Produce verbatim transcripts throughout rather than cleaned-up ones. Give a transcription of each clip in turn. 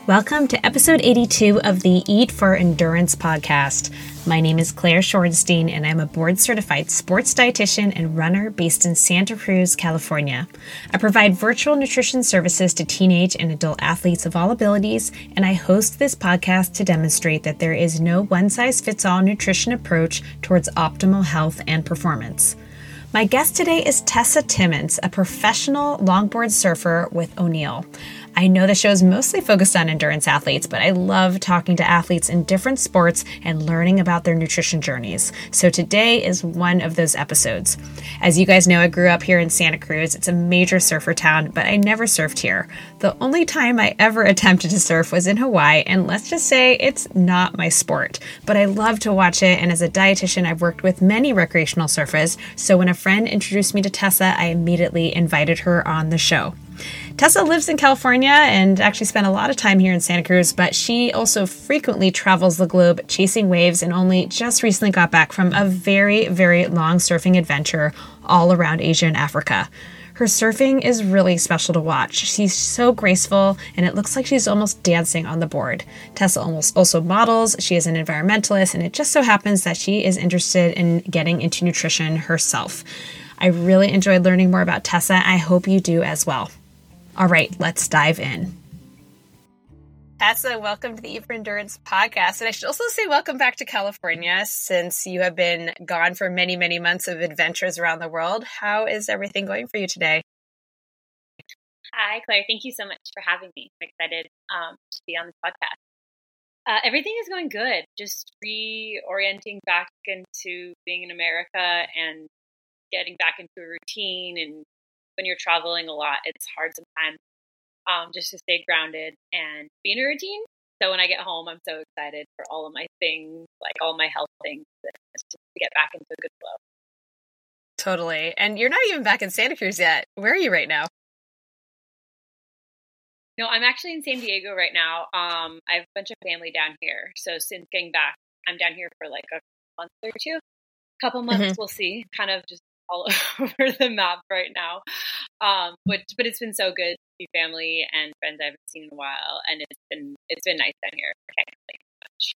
Welcome to episode eighty-two of the Eat for Endurance podcast. My name is Claire Shorenstein, and I'm a board-certified sports dietitian and runner based in Santa Cruz, California. I provide virtual nutrition services to teenage and adult athletes of all abilities, and I host this podcast to demonstrate that there is no one-size-fits-all nutrition approach towards optimal health and performance. My guest today is Tessa Timmons, a professional longboard surfer with O'Neill. I know the show is mostly focused on endurance athletes, but I love talking to athletes in different sports and learning about their nutrition journeys. So today is one of those episodes. As you guys know, I grew up here in Santa Cruz. It's a major surfer town, but I never surfed here. The only time I ever attempted to surf was in Hawaii, and let's just say it's not my sport. But I love to watch it, and as a dietitian, I've worked with many recreational surfers, so when a friend introduced me to Tessa, I immediately invited her on the show. Tessa lives in California and actually spent a lot of time here in Santa Cruz, but she also frequently travels the globe chasing waves and only just recently got back from a very, very long surfing adventure all around Asia and Africa. Her surfing is really special to watch. She's so graceful, and it looks like she's almost dancing on the board. Tessa almost also models. She is an environmentalist, and it just so happens that she is interested in getting into nutrition herself. I really enjoyed learning more about Tessa. I hope you do as well. All right, let's dive in. Tessa, welcome to the Eat for Endurance podcast. And I should also say welcome back to California, since you have been gone for many, many months of adventures around the world. How is everything going for you today? Hi, Claire. Thank you so much for having me. I'm excited um, to be on this podcast. Uh, everything is going good. Just reorienting back into being in America and getting back into a routine. And when you're traveling a lot, it's hard sometimes um, just to stay grounded and be in a routine. So when I get home, I'm so excited for all of my things, like all my health things, just to get back into a good flow. Totally. And you're not even back in Santa Cruz yet. Where are you right now? No, I'm actually in San Diego right now. Um, I have a bunch of family down here. So since getting back, I'm down here for like a month or two. A couple months, mm-hmm. We'll see. Kind of just all over the map right now. Um, but but it's been so good to see family and friends I haven't seen in a while, and it's been it's been nice down here. I can't complain much.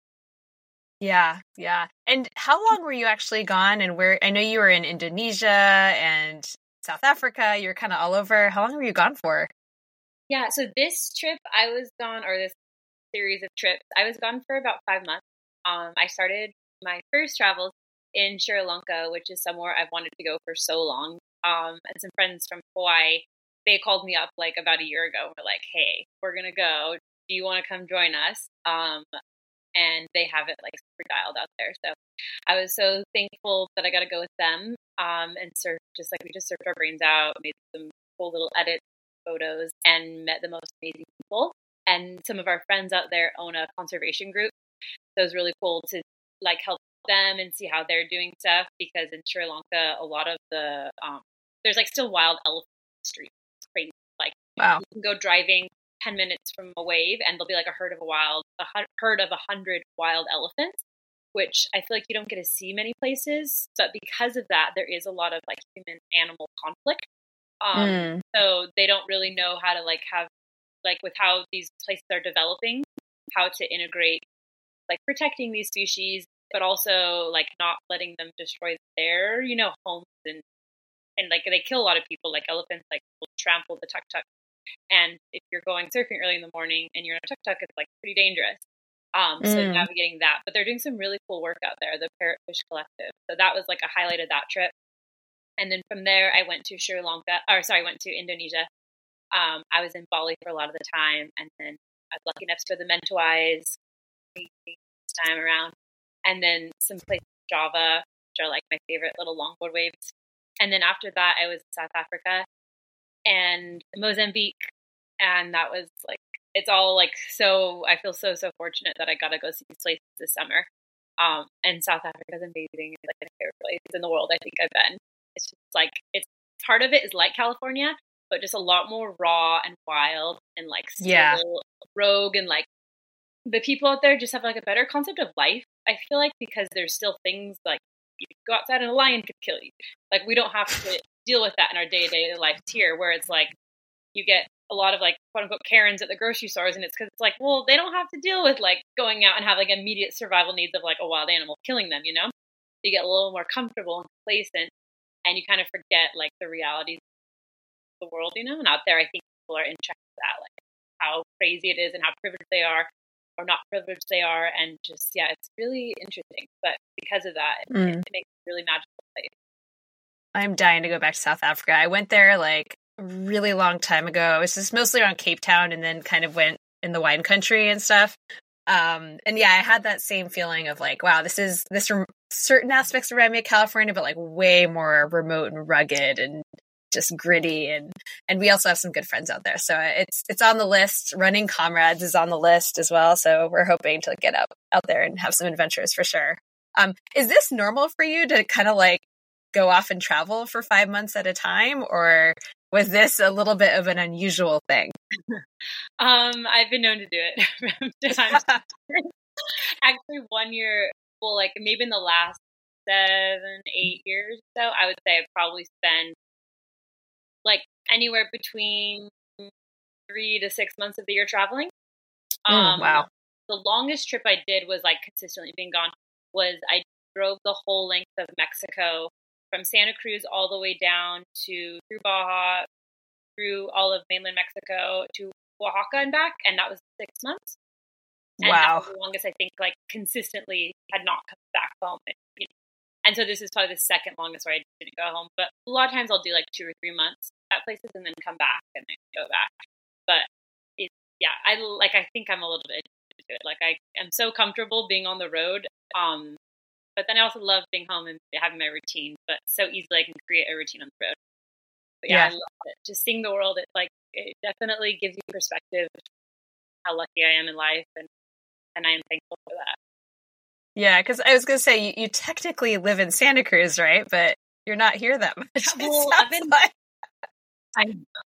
Yeah, yeah. And how long were you actually gone? And where? I know you were in Indonesia and South Africa. You were kind of all over. How long were you gone for? Yeah. So this trip I was gone, or this series of trips, I was gone for about five months. Um, I started my first travels in Sri Lanka, which is somewhere I've wanted to go for so long. Um, and some friends from Hawaii, they called me up like about a year ago and were like, hey, we're going to go. Do you want to come join us? Um, and they have it like super dialed out there. So I was so thankful that I got to go with them um, and surf, just like we just surfed our brains out, made some cool little edits, photos, and met the most amazing people. And some of our friends out there own a conservation group. So it was really cool to like help them and see how they're doing stuff, because in Sri Lanka a lot of the um there's like still wild elephant streets. It's crazy. Like wow. You can go driving ten minutes from a wave and there'll be like a herd of a wild a herd of a hundred wild elephants, which I feel like you don't get to see many places. But because of that, there is a lot of like human animal conflict. Um mm. So they don't really know how to like have like with how these places are developing, how to integrate like protecting these species, but also like not letting them destroy their, you know, homes and and like they kill a lot of people. Like elephants like will trample the tuk-tuk, and if you're going surfing early in the morning and you're in a tuk-tuk, it's like pretty dangerous. Um, so mm. navigating that, but they're doing some really cool work out there. The Parrotfish Collective. So that was like a highlight of that trip. And then from there, I went to Sri Lanka, or sorry, I went to Indonesia. Um, I was in Bali for a lot of the time, and then I was lucky enough to go to the Mentawais this time around. And then some places in Java, which are like my favorite little longboard waves. And then after that, I was in South Africa and Mozambique. And that was like, it's all like, so I feel so, so fortunate that I got to go see these places this summer. Um, and South Africa is amazing. It's like my favorite place in the world I think I've been. It's just like, it's part of it is like California, but just a lot more raw and wild and like still yeah. rogue, and like the people out there just have like a better concept of life. I feel like because there's still things like you go outside and a lion could kill you. Like we don't have to deal with that in our day-to-day lives here, where it's like you get a lot of like quote unquote Karens at the grocery stores, and it's because it's like, well, they don't have to deal with like going out and have like immediate survival needs of like a wild animal killing them, you know? You get a little more comfortable and complacent, and you kind of forget like the realities of the world, you know? And out there, I think people are in check with that, like how crazy it is and how privileged they are or not privileged they are, and just yeah, it's really interesting. But because of that, it, mm. it, it makes it a really magical place. I'm dying to go back to South Africa. I went there like a really long time ago. I was just mostly around Cape Town and then kind of went in the wine country and stuff. Um, and yeah, I had that same feeling of like, wow, this is this rem- certain aspects remind me of California, but like way more remote and rugged and just gritty. And and we also have some good friends out there, so it's it's on the list. Running Comrades is on the list as well, so we're hoping to get out out there and have some adventures for sure. Um, is this normal for you to kind of like go off and travel for five months at a time, or was this a little bit of an unusual thing? um, I've been known to do it from time to time. Actually, one year, well, like maybe in the last seven, eight years or so, I would say I've probably spent like anywhere between three to six months of the year traveling. Mm, um, wow. The longest trip I did was like consistently being gone was I drove the whole length of Mexico from Santa Cruz all the way down to through Baja, through all of mainland Mexico to Oaxaca and back, and that was six months. And wow. That was the longest I think like consistently had not come back home. And, you know, and so this is probably the second longest where I didn't go home. But a lot of times I'll do like two or three months at places and then come back and then go back. But it, yeah, I like I think I'm a little bit into it. Like I am so comfortable being on the road. Um, But then I also love being home and having my routine, but so easily I can create a routine on the road. But yeah, yeah. I love it. Just seeing the world, it like it definitely gives you perspective how lucky I am in life, and, and I am thankful for that. Yeah, because I was going to say, you, you technically live in Santa Cruz, right? But you're not here that much. Well, I've been, like. I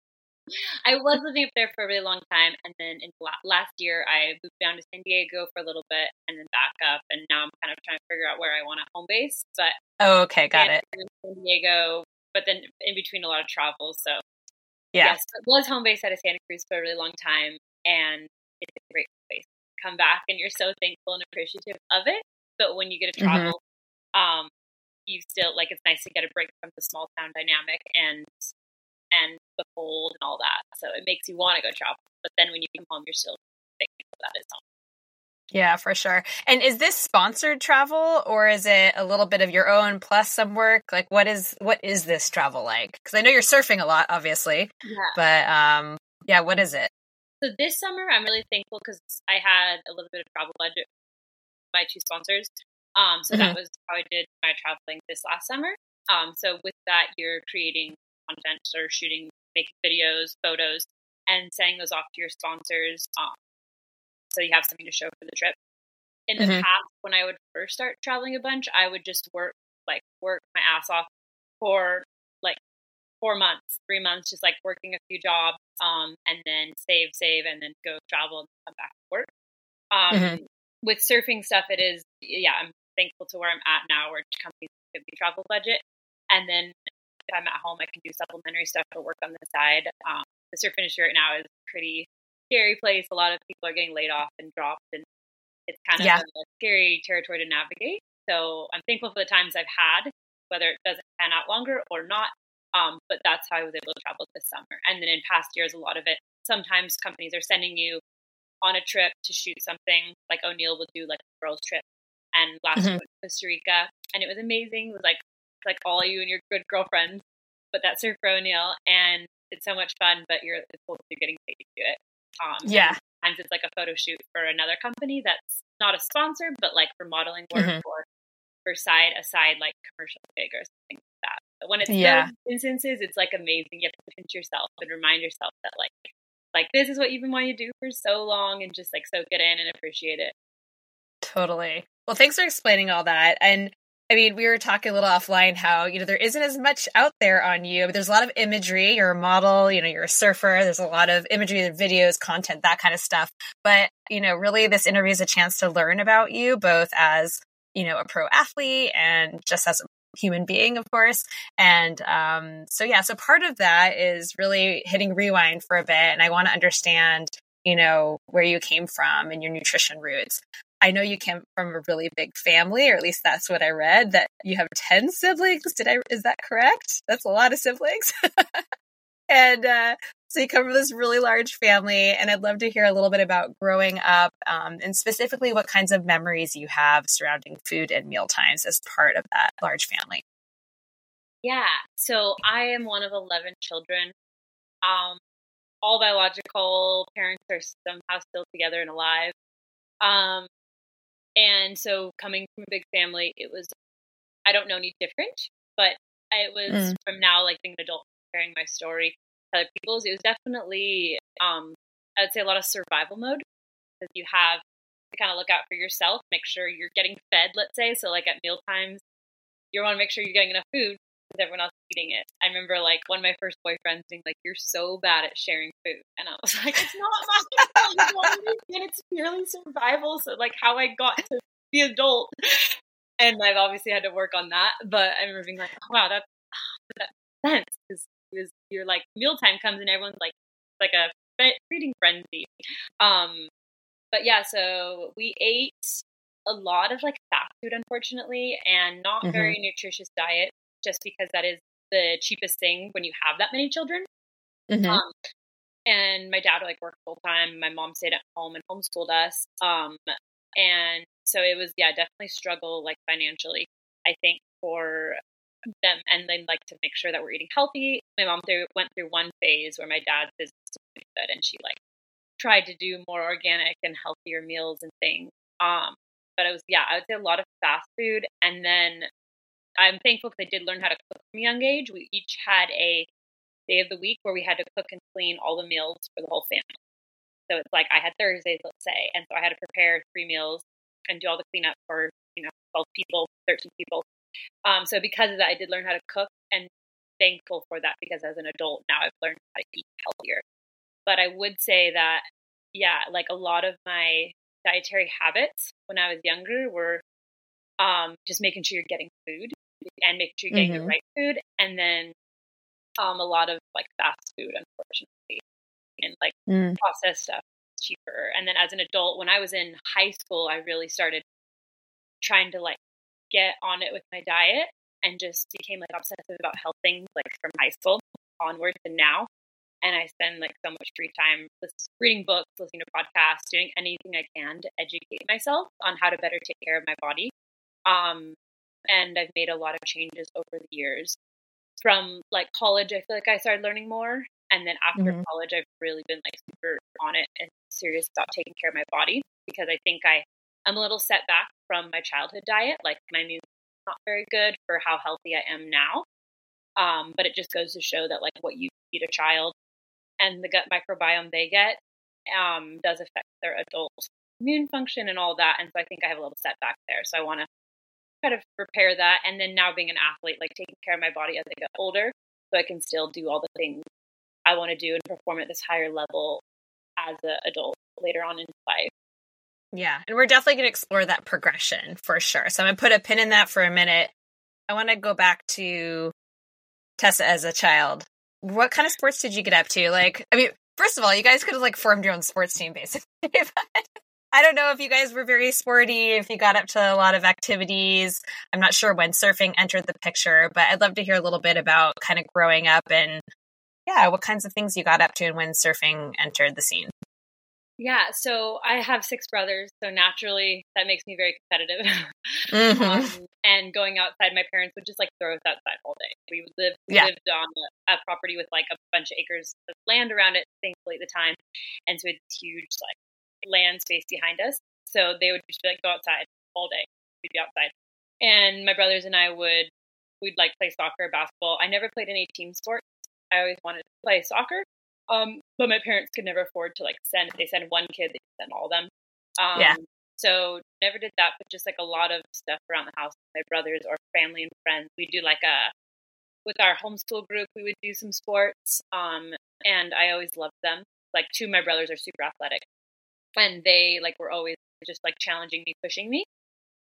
I was living up there for a really long time, and then in last year I moved down to San Diego for a little bit, and then back up, and now I'm kind of trying to figure out where I want to home base. But oh, okay, got it. San Diego, but then in between a lot of travel. So yeah, yes, it was home base out of Santa Cruz for a really long time, and it's a great place. Come back, and you're so thankful and appreciative of it. But when you get to travel, mm-hmm. um, you still like it's nice to get a break from the small town dynamic and. and the cold and all that. So it makes you want to go travel. But then when you come home, you're still thinking that is home. Yeah, for sure. And is this sponsored travel, or is it a little bit of your own plus some work? Like what is what is this travel like? Because I know you're surfing a lot, obviously. Yeah. But um, yeah, what is it? So this summer, I'm really thankful because I had a little bit of travel budget with my two sponsors. Um, so mm-hmm. that was how I did my traveling this last summer. Um, so with that, you're creating content or shooting, making videos, photos, and sending those off to your sponsors. Um, so you have something to show for the trip. In the mm-hmm. past, when I would first start traveling a bunch, I would just work, like work my ass off for like four months, three months, just like working a few jobs, um, and then save, save, and then go travel and come back to work. Um, mm-hmm. With surfing stuff, it is, yeah, I'm thankful to where I'm at now, where companies give me travel budget, and then if I'm at home, I can do supplementary stuff or work on the side. Um, the surf industry right now is a pretty scary place. A lot of people are getting laid off and dropped, and it's kind of yeah. a scary territory to navigate. So I'm thankful for the times I've had, whether it doesn't pan out longer or not. Um, but that's how I was able to travel this summer. And then in past years, a lot of it, sometimes companies are sending you on a trip to shoot something. Like O'Neill would do like a girls trip, and last mm-hmm. year went to Costa Rica, and it was amazing. It was like like all you and your good girlfriends, but that surf for O'Neill, and it's so much fun, but you're, you're getting paid to do it. Um, yeah. Sometimes it's like a photo shoot for another company that's not a sponsor, but like for modeling work mm-hmm. or for side, a side like commercial gig or something like that. But when it's yeah. those instances, it's like amazing. You have to pinch yourself and remind yourself that like, like this is what you've been wanting to do for so long, and just like soak it in and appreciate it. Totally. Well, thanks for explaining all that. And I mean, we were talking a little offline how, you know, there isn't as much out there on you, but there's a lot of imagery. You're a model, you know, you're a surfer. There's a lot of imagery, videos, content, that kind of stuff. But, you know, really this interview is a chance to learn about you both as, you know, a pro athlete and just as a human being, of course. And um, so, yeah, so part of that is really hitting rewind for a bit. And I want to understand, you know, where you came from and your nutrition roots. I know you came from a really big family, or at least that's what I read, that you have ten siblings. Did I, is that correct? That's a lot of siblings. And uh, so you come from this really large family, and I'd love to hear a little bit about growing up, um, and specifically what kinds of memories you have surrounding food and meal times as part of that large family. Yeah, so I am one of eleven children. Um, all biological parents are somehow still together and alive. Um, and so coming from a big family, it was, I don't know any different, but it was Mm. from now, like being an adult, sharing my story to other people's, it was definitely, um, I would say a lot of survival mode, because you have to kind of look out for yourself, make sure you're getting fed, let's say. So like at meal times, you want to make sure you're getting enough food because everyone else is eating it. I remember like one of my first boyfriends being like, "You're so bad at sharing food." And I was like, "It's not my fault. It's purely survival." So like how I got to be adult. And I've obviously had to work on that. But I remember being like, oh, wow, that, that makes sense. Because it was, you're like, mealtime comes and everyone's like, like a feeding frenzy. Um, but yeah, so we ate a lot of like fast food, unfortunately, and not Mm-hmm. very nutritious diet, just because that is the cheapest thing when you have that many children. Mm-hmm. Um, and my dad like worked full time. My mom stayed at home and homeschooled us. Um, and so it was, yeah, definitely struggle like financially, I think, for them. And then like to make sure that we're eating healthy. My mom through, went through one phase where my dad's business was really good, and she like tried to do more organic and healthier meals and things. Um, but it was, yeah, I would say a lot of fast food. And then I'm thankful because I did learn how to cook from a young age. We each had a day of the week where we had to cook and clean all the meals for the whole family. So it's like I had Thursdays, let's say, and so I had to prepare three meals and do all the cleanup for, you know, twelve people, thirteen people. Um, so because of that, I did learn how to cook, and thankful for that, because as an adult now I've learned how to eat healthier. But I would say that, yeah, like a lot of my dietary habits when I was younger were um, just making sure you're getting food and making sure you're getting Mm-hmm. the right food, and then um, a lot of like fast food, unfortunately, and like Mm. processed stuff cheaper. And then as an adult, when I was in high school, I really started trying to like get on it with my diet, and just became like obsessive about health things like from high school onwards and now. And I spend like so much free time reading books, listening to podcasts, doing anything I can to educate myself on how to better take care of my body. Um, and I've made a lot of changes over the years. From like college, I feel like I started learning more. And then after Mm-hmm. college, I've really been like super on it and serious about taking care of my body, because I think I am a little set back from my childhood diet. Like my meals are not very good for how healthy I am now. Um, but it just goes to show that like what you feed a child and the gut microbiome they get um, does affect their adult immune function and all that. And so I think I have a little setback there. So I want to kind of repair that. And then now being an athlete, like taking care of my body as I get older, so I can still do all the things I want to do and perform at this higher level as an adult later on in life. Yeah. And we're definitely going to explore that progression for sure. So I'm going to put a pin in that for a minute. I want to go back to Tessa as a child. What kind of sports did you get up to? Like, I mean, first of all, you guys could have like formed your own sports team, basically. I don't know if you guys were very sporty, if you got up to a lot of activities. I'm not sure when surfing entered the picture, but I'd love to hear a little bit about kind of growing up and, yeah, what kinds of things you got up to and when surfing entered the scene. Yeah, so I have six brothers, so naturally that makes me very competitive. Mm-hmm. um, and going outside, my parents would just like throw us outside all day. We would live, we Yeah. lived on a, a property with like a bunch of acres of land around it, thankfully at the time, and so it's huge like land space behind us. So they would just be like, go outside all day. We'd be outside, and my brothers and I would we'd like play soccer, basketball. I never played any team sports. I always wanted to play soccer. Um, but my parents could never afford to like send, if they send one kid, they send all of them. Um, Yeah. So never did that, but just like a lot of stuff around the house with my brothers or family and friends. We do like a, with our homeschool group, we would do some sports. Um, and I always loved them. Like two of my brothers are super athletic, and they like were always just like challenging me, pushing me.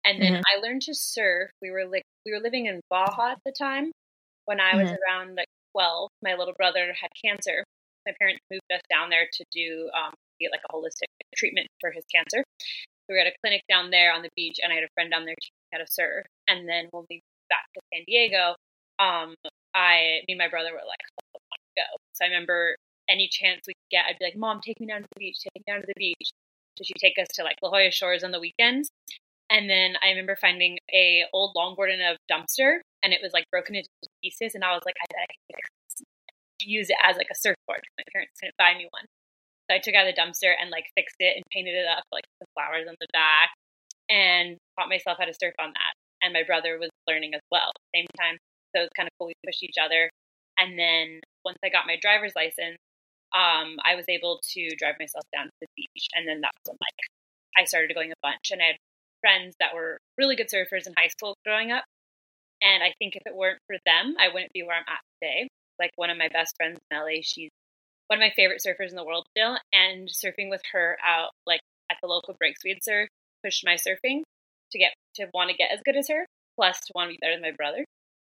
And then Mm-hmm. I learned to surf. We were like, we were living in Baja at the time. When I was Mm-hmm. around like twelve, my little brother had cancer. My parents moved us down there to do, um, get like a holistic treatment for his cancer. We were at a clinic down there on the beach, and I had a friend down there teaching me how to surf. And then when we moved back to San Diego, um, I, me and my brother were like, oh, I want to go. So I remember any chance we could get, I'd be like, Mom, take me down to the beach, take me down to the beach. So she'd take us to like La Jolla Shores on the weekends. And then I remember finding a old longboard in a dumpster, and it was like broken into pieces. And I was like, I bet I can use it as like a surfboard. My parents couldn't buy me one. So I took it out of the dumpster and like fixed it and painted it up, like the flowers on the back, and taught myself how to surf on that. And my brother was learning as well at the same time. So it was kind of cool. We pushed each other. And then once I got my driver's license, um, I was able to drive myself down to the beach. And then that was when like I started going a bunch. And I had friends that were really good surfers in high school growing up. And I think if it weren't for them, I wouldn't be where I'm at today. Like one of my best friends in L A, she's one of my favorite surfers in the world still. And surfing with her out like at the local breaks we'd surf pushed my surfing to get to want to get as good as her, plus to want to be better than my brother.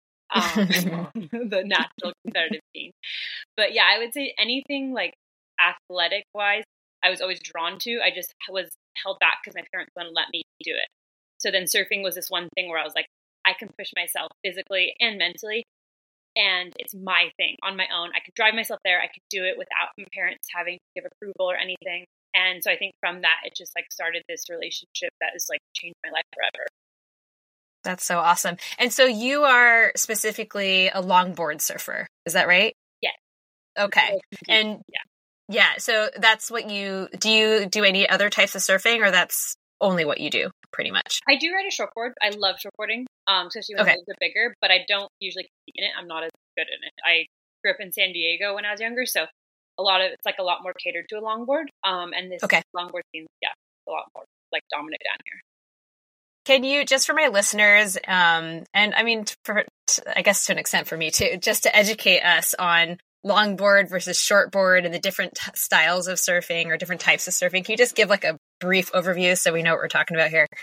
Um, the natural competitive gene. But yeah, I would say anything like athletic wise, I was always drawn to. I just was held back because my parents wouldn't let me do it. So then surfing was this one thing where I was like, I can push myself physically and mentally, and it's my thing on my own. I could drive myself there. I could do it without my parents having to give approval or anything. And so I think from that, it just like started this relationship that has like changed my life forever. That's so awesome. And so you are specifically a longboard surfer. Is that right? Yes. Okay. And yeah. Yeah. So that's what you, do you do any other types of surfing, or that's only what you do pretty much? I do ride a shortboard. I love shortboarding, um, especially when Okay. the waves are bigger, but I don't usually compete in it. I'm not as good in it. I grew up in San Diego when I was younger, so a lot of it's like a lot more catered to a longboard. Um, and this Okay. longboard scene, yeah, a lot more like dominant down here. Can you, just for my listeners, um, and I mean, for, I guess to an extent for me too, just to educate us on longboard versus shortboard and the different t- styles of surfing or different types of surfing, can you just give like a brief overview so we know what we're talking about here?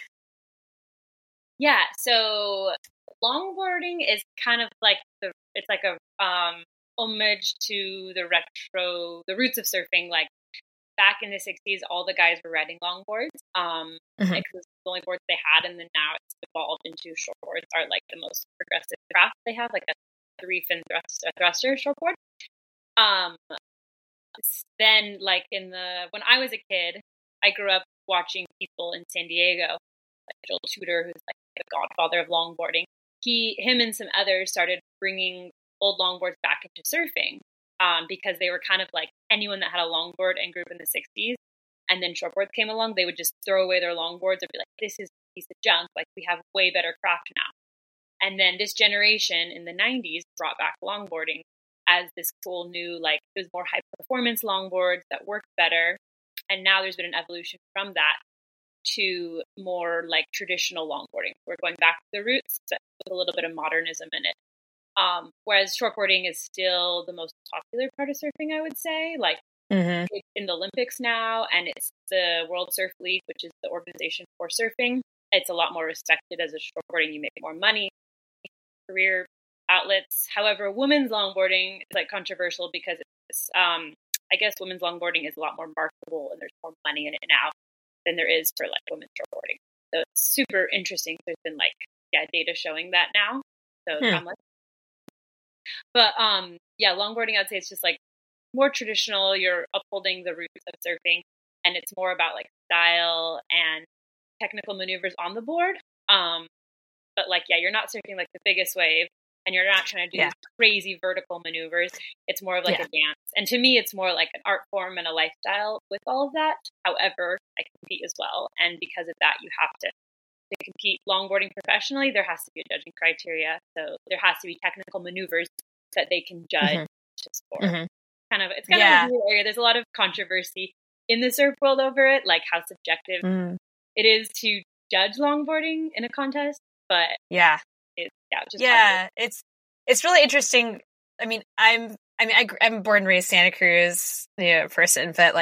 Yeah. So longboarding is kind of like the, it's like a um, homage to the retro, the roots of surfing. Like back in the sixties, all the guys were riding longboards. Um, mm-hmm. Because it's the only boards they had, and then now it's evolved into shortboards are like the most progressive craft they have, like a three fin thrust, thruster shortboard. Um, then like in the, when I was a kid, I grew up watching people in San Diego, like Joel Tudor, who's like the godfather of longboarding. He, him and some others started bringing old longboards back into surfing, um, because they were kind of like anyone that had a longboard and grew up in the sixties, and then shortboards came along, they would just throw away their longboards and be like, this is a piece of junk. Like we have way better craft now. And then this generation in the nineties brought back longboarding as this cool new, like, it was more high performance longboards that worked better. And now there's been an evolution from that to more like traditional longboarding. We're going back to the roots, but with a little bit of modernism in it. Um, whereas shortboarding is still the most popular part of surfing, I would say. Like mm-hmm. It's in the Olympics now, and it's the World Surf League, which is the organization for surfing. It's a lot more respected as a shortboarding. You make more money, career outlets. However, women's longboarding is like controversial because it's, um, I guess women's longboarding is a lot more marketable and there's more money in it now than there is for like women's shortboarding. So it's super interesting. There's been like, yeah, data showing that now. So hmm. I'm like, but um, yeah, longboarding, I'd say it's just like more traditional. You're upholding the roots of surfing, and it's more about like style and technical maneuvers on the board. Um, but like, yeah, you're not surfing like the biggest wave, and you're not trying to do yeah. these crazy vertical maneuvers. It's more of like yeah. a dance. And to me, it's more like an art form and a lifestyle with all of that. However, I compete as well. And because of that, you have to, to compete longboarding professionally, there has to be a judging criteria. So there has to be technical maneuvers that they can judge mm-hmm. to score. Mm-hmm. Kind of, it's kind yeah. of a weird area. There's a lot of controversy in the surf world over it, like how subjective mm. it is to judge longboarding in a contest. But yeah. It, yeah, just yeah, it's it's really interesting. I mean, I'm I mean I, I'm born and raised Santa Cruz, you know, person, but like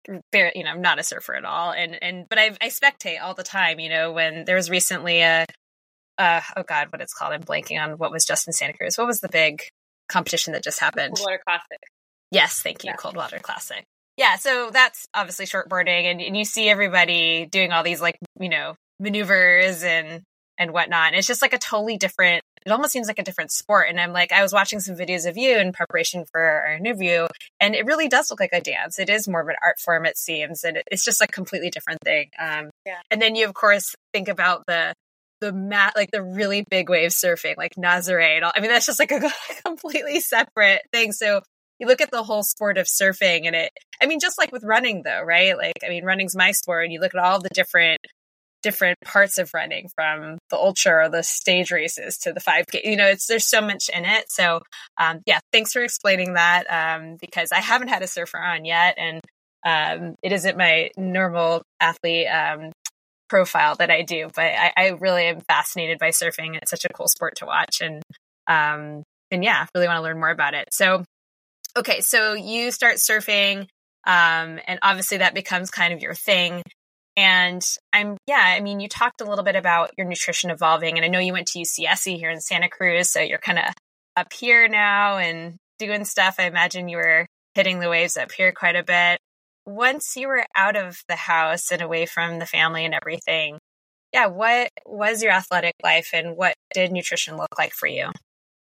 very, you know, I'm not a surfer at all. And, and, but I, I spectate all the time, you know, when there was recently a, uh, oh God, what it's called. I'm blanking on what was just in Santa Cruz. What was the big competition that just happened? Coldwater Classic. Yes. Thank you. Yeah. Coldwater Classic. Yeah. So that's obviously shortboarding, and, and you see everybody doing all these like, you know, maneuvers and, and whatnot. And it's just like a totally different, it almost seems like a different sport. And I'm like, I was watching some videos of you in preparation for our interview, and it really does look like a dance. It is more of an art form, it seems. And it, it's just a completely different thing. Um, yeah. And then you, of course, think about the, the mat, like the really big wave surfing, like Nazare. And all, I mean, that's just like a completely separate thing. So you look at the whole sport of surfing, and it, I mean, just like with running though, right? Like, I mean, running's my sport, and you look at all the different different parts of running, from the ultra or the stage races to the five K, you know, it's, there's so much in it. So, um, yeah, thanks for explaining that. Um, because I haven't had a surfer on yet, and, um, it isn't my normal athlete, um, profile that I do, but I, I really am fascinated by surfing. It's such a cool sport to watch. And, um, and yeah, really want to learn more about it. So, okay. So you start surfing, um, and obviously that becomes kind of your thing. And I'm, yeah, I mean, you talked a little bit about your nutrition evolving, and I know you went to U C S C here in Santa Cruz, so you're kind of up here now and doing stuff. I imagine you were hitting the waves up here quite a bit. Once you were out of the house and away from the family and everything, yeah, what was your athletic life, and what did nutrition look like for you?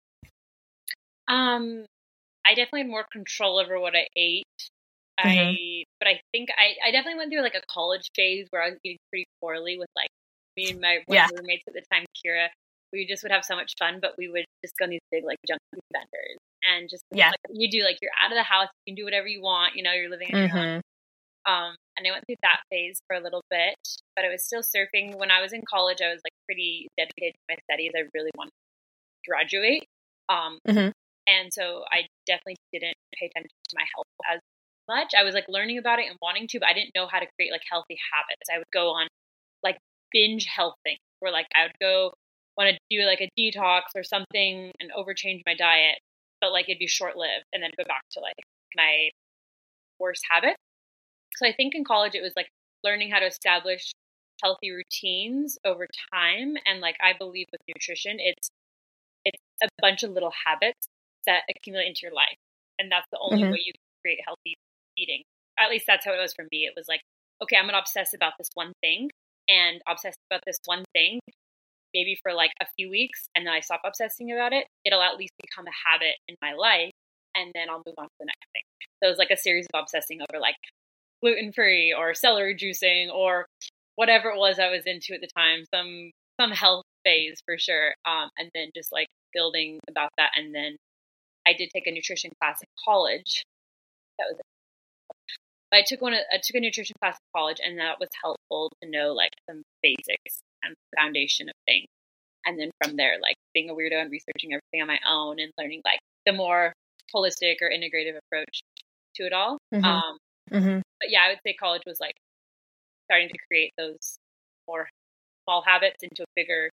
Um, I definitely had more control over what I ate. Mm-hmm. I, but I think I, I definitely went through like a college phase where I was eating pretty poorly with like me and my Yeah. roommates at the time, Kira. We just would have so much fun, but we would just go on these big like junk food vendors and just Yeah. like you do, like you're out of the house, you can do whatever you want, you know, you're living in your Mm-hmm. own. Um, and I went through that phase for a little bit, but I was still surfing. When I was in college, I was like pretty dedicated to my studies. I really wanted to graduate. Um, Mm-hmm. and so I definitely didn't pay attention to my health as much. I was like learning about it and wanting to, but I didn't know how to create like healthy habits. I would go on like binge health things where like I would go want to do like a detox or something and overchange my diet, but like it'd be short lived and then go back to like my worst habits. So I think in college it was like learning how to establish healthy routines over time. And like I believe with nutrition, it's it's a bunch of little habits that accumulate into your life. And that's the only Mm-hmm. way you can create healthy eating. At least that's how it was for me. It was like, okay, I'm going to obsess about this one thing and obsess about this one thing, maybe for like a few weeks. And then I stop obsessing about it. It'll at least become a habit in my life. And then I'll move on to the next thing. So it was like a series of obsessing over like gluten-free or celery juicing or whatever it was I was into at the time, some, some health phase for sure. Um, and then just like building about that. And then I did take a nutrition class in college. That was it. But I took one. I took a nutrition class in college, and that was helpful to know like some basics and foundation of things. And then from there, like being a weirdo and researching everything on my own and learning like the more holistic or integrative approach to it all. Mm-hmm. Um, Mm-hmm. but yeah, I would say college was like starting to create those more small habits into a bigger,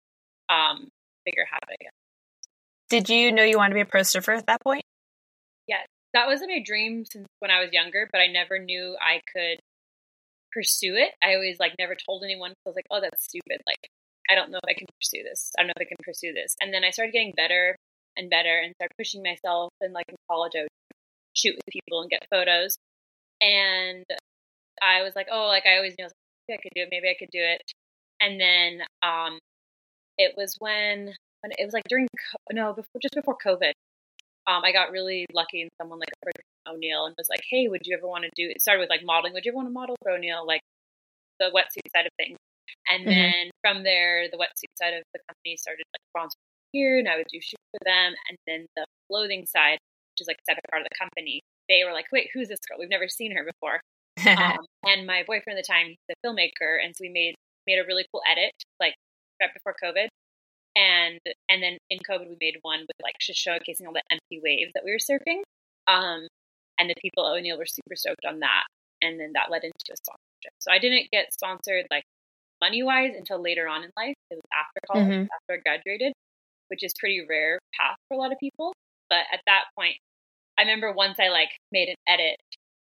um, bigger habit. I guess. Did you know you wanted to be a pro surfer at that point? Yes, that was my dream since when I was younger, but I never knew I could pursue it. I always like never told anyone. So I was like, oh, that's stupid. Like, I don't know if I can pursue this. I don't know if I can pursue this. And then I started getting better and better and started pushing myself. And like in college, I would shoot with people and get photos. And I was like, oh, like I always knew, I was like, maybe I could do it. Maybe I could do it. And then um, it was when, when it was like during, no, before, just before COVID. Um, I got really lucky and someone like O'Neill and was like, hey, would you ever want to do, it started with like modeling. Would you ever want to model for O'Neill, like the wetsuit side of things? And mm-hmm. then from there, the wetsuit side of the company started like sponsoring here and I would do shoots for them. And then the clothing side, which is like a separate part of the company, they were like, wait, who's this girl? We've never seen her before. um, and my boyfriend at the time, he's a filmmaker. And so we made, made a really cool edit, like right before COVID. And and then in COVID, we made one with like just showcasing all the empty waves that we were surfing. Um, and the people at O'Neill were super stoked on that. And then that led into a sponsorship. So I didn't get sponsored like money-wise until later on in life. It was after college, mm-hmm. after I graduated, which is pretty rare path for a lot of people. But at that point, I remember once I like made an edit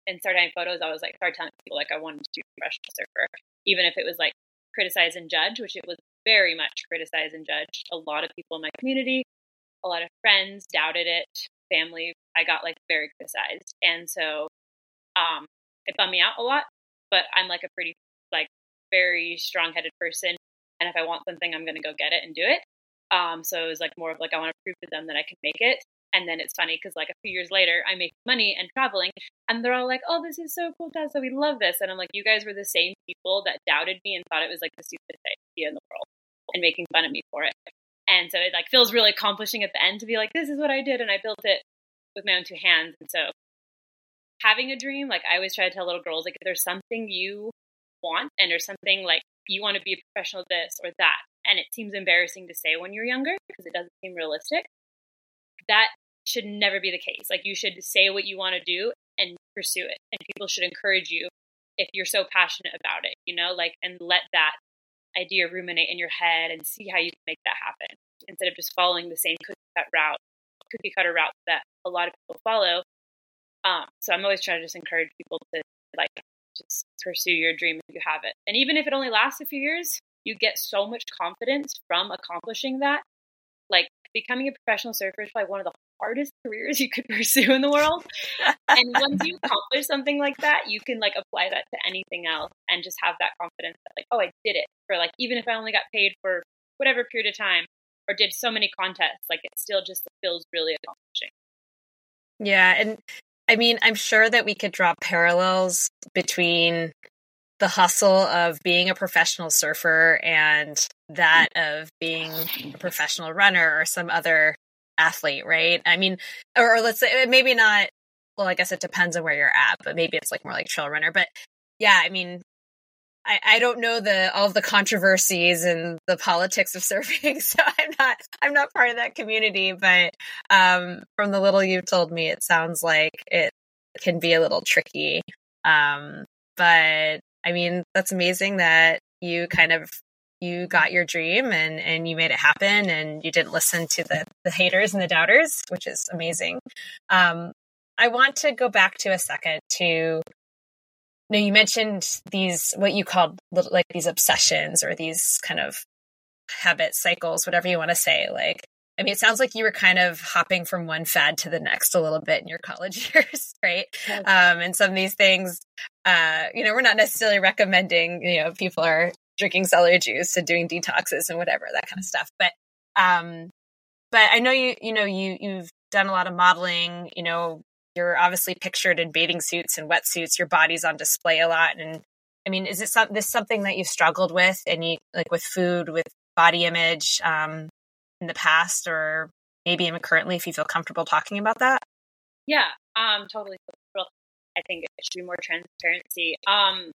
and started having photos, I was like, started telling people like I wanted to be a professional surfer, even if it was like criticize and judge, which it was very much criticize and judge. A lot of people in my community, a lot of friends doubted it, family, I got like very criticized. And so um, it bummed me out a lot, but I'm like a pretty like very strong-headed person. And if I want something, I'm going to go get it and do it. Um, so it was like more of like, I want to prove to them that I can make it. And then it's funny because like a few years later, I make money and traveling, and they're all like, "Oh, this is so cool, Tessa. We love this." And I'm like, "You guys were the same people that doubted me and thought it was like the stupidest idea in the world and making fun of me for it." And so it like feels really accomplishing at the end to be like, "This is what I did, and I built it with my own two hands." And so having a dream, like I always try to tell little girls, like if there's something you want and there's something like you want to be a professional this or that, and it seems embarrassing to say when you're younger because it doesn't seem realistic, that should never be the case. Like you should say what you want to do and pursue it. And people should encourage you if you're so passionate about it, you know, like, and let that idea ruminate in your head and see how you can make that happen instead of just following the same cookie cut route, cookie cutter route that a lot of people follow. Um, so I'm always trying to just encourage people to like, just pursue your dream if you have it. And even if it only lasts a few years, you get so much confidence from accomplishing that. Like becoming a professional surfer is probably one of the hardest careers you could pursue in the world. And once you accomplish something like that, you can like apply that to anything else and just have that confidence that like, oh, I did it for like, even if I only got paid for whatever period of time or did so many contests, like it still just feels really accomplishing. Yeah. And I mean, I'm sure that we could draw parallels between the hustle of being a professional surfer and that of being a professional runner or some other athlete, right? I mean, or, or let's say maybe not, well, I guess it depends on where you're at, but maybe it's like more like trail runner. But yeah, I mean, I, I don't know the all of the controversies and the politics of surfing, so I'm not I'm not part of that community. But um, from the little you've told me, it sounds like it can be a little tricky. Um, but I mean, that's amazing that you kind of you got your dream and, and you made it happen and you didn't listen to the, the haters and the doubters, which is amazing. Um, I want to go back to a second to, now you mentioned these, what you called like these obsessions or these kind of habit cycles, whatever you want to say. Like, I mean, it sounds like you were kind of hopping from one fad to the next a little bit in your college years, right? Yes. Um, and some of these things, uh, you know, we're not necessarily recommending, you know, people are drinking celery juice and doing detoxes and whatever, that kind of stuff. But, um, but I know you, you know, you, you've done a lot of modeling, you know, you're obviously pictured in bathing suits and wetsuits, your body's on display a lot. And I mean, is it some, this something that you've struggled with and you like with food, with body image, um, in the past, or maybe even currently, if you feel comfortable talking about that? Yeah, um, totally. I think it should be more transparency. Um,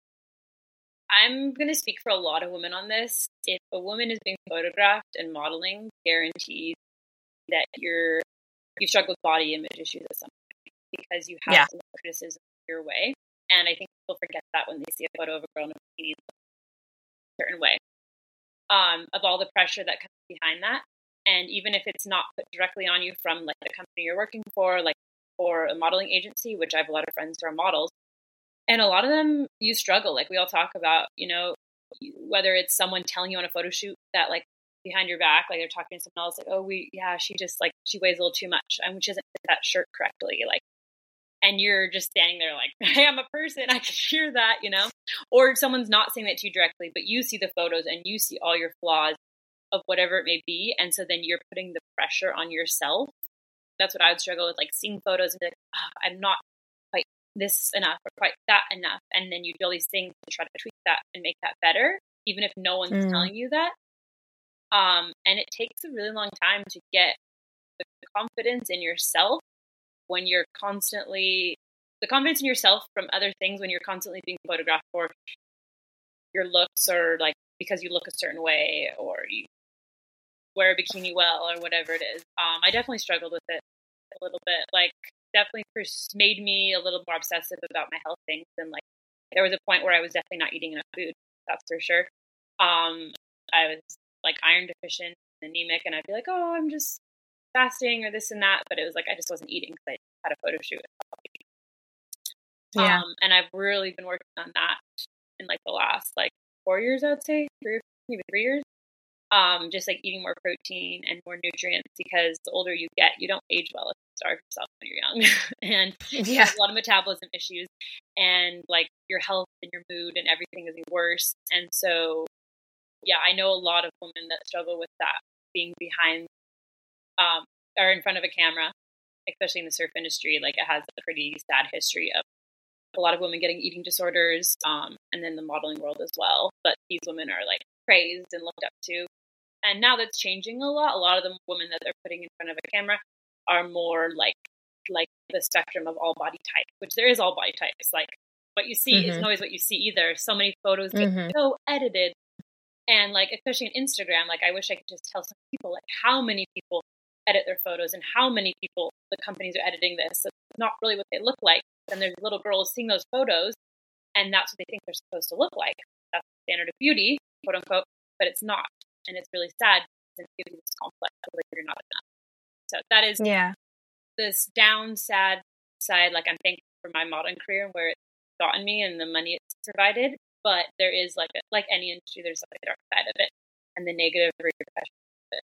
I'm going to speak for a lot of women on this. If a woman is being photographed and modeling, guaranteed that you're you struggle with body image issues at some point because you have yeah. some criticism your way. And I think people forget that when they see a photo of a girl in a bikini a certain way, um, of all the pressure that comes behind that. And even if it's not put directly on you from like the company you're working for, like or a modeling agency, which I have a lot of friends who are models, and a lot of them you struggle. Like we all talk about, you know, whether it's someone telling you on a photo shoot that like behind your back, like they're talking to someone else, like, oh, we, yeah, she just like, she weighs a little too much and she doesn't fit that shirt correctly. Like, and you're just standing there like, hey, I'm a person. I can hear that, you know, or someone's not saying that to you directly, but you see the photos and you see all your flaws of whatever it may be. And so then you're putting the pressure on yourself. That's what I would struggle with, like seeing photos and be like, oh, I'm not quite this enough or quite that enough. And then you do all these things to try to tweak that and make that better, even if no one's mm. telling you that. Um, and it takes a really long time to get the confidence in yourself when you're constantly, the confidence in yourself from other things when you're constantly being photographed for your looks or like because you look a certain way or you wear a bikini well or whatever it is. Um, I definitely struggled with it a little bit. Like definitely pers- made me a little more obsessive about my health things. And like there was a point where I was definitely not eating enough food. That's for sure. Um, I was like iron deficient and anemic, and I'd be like, oh, I'm just fasting or this and that. But it was like I just wasn't eating because I had a photo shoot. Yeah. Um, and I've really been working on that in like the last like four years, I would say, three, maybe three years. Um, just like eating more protein and more nutrients, because the older you get, you don't age well if you starve yourself when you're young. And Yeah. you have a lot of metabolism issues, and like your health and your mood and everything is worse. And so, yeah, I know a lot of women that struggle with that, being behind um, or in front of a camera, especially in the surf industry. Like, it has a pretty sad history of a lot of women getting eating disorders, um, and then the modeling world as well. But these women are like praised and looked up to. And now that's changing a lot. A lot of the women that they're putting in front of a camera are more like like the spectrum of all body types, which there is all body types. Like, what you see mm-hmm. isn't always what you see either. So many photos get mm-hmm. so edited. And like, especially on Instagram, like I wish I could just tell some people like how many people edit their photos and how many people the companies are editing this. So it's not really what they look like. And there's little girls seeing those photos, and that's what they think they're supposed to look like. That's the standard of beauty, quote unquote, but it's not. And it's really sad, because it gives you this complex of like you're not enough. So that is yeah. this down, sad side. Like, I'm thankful for my modeling career and where it's gotten me and the money it's provided. But there is like a, like any industry, there's like a dark side of it and the negative repercussions of it.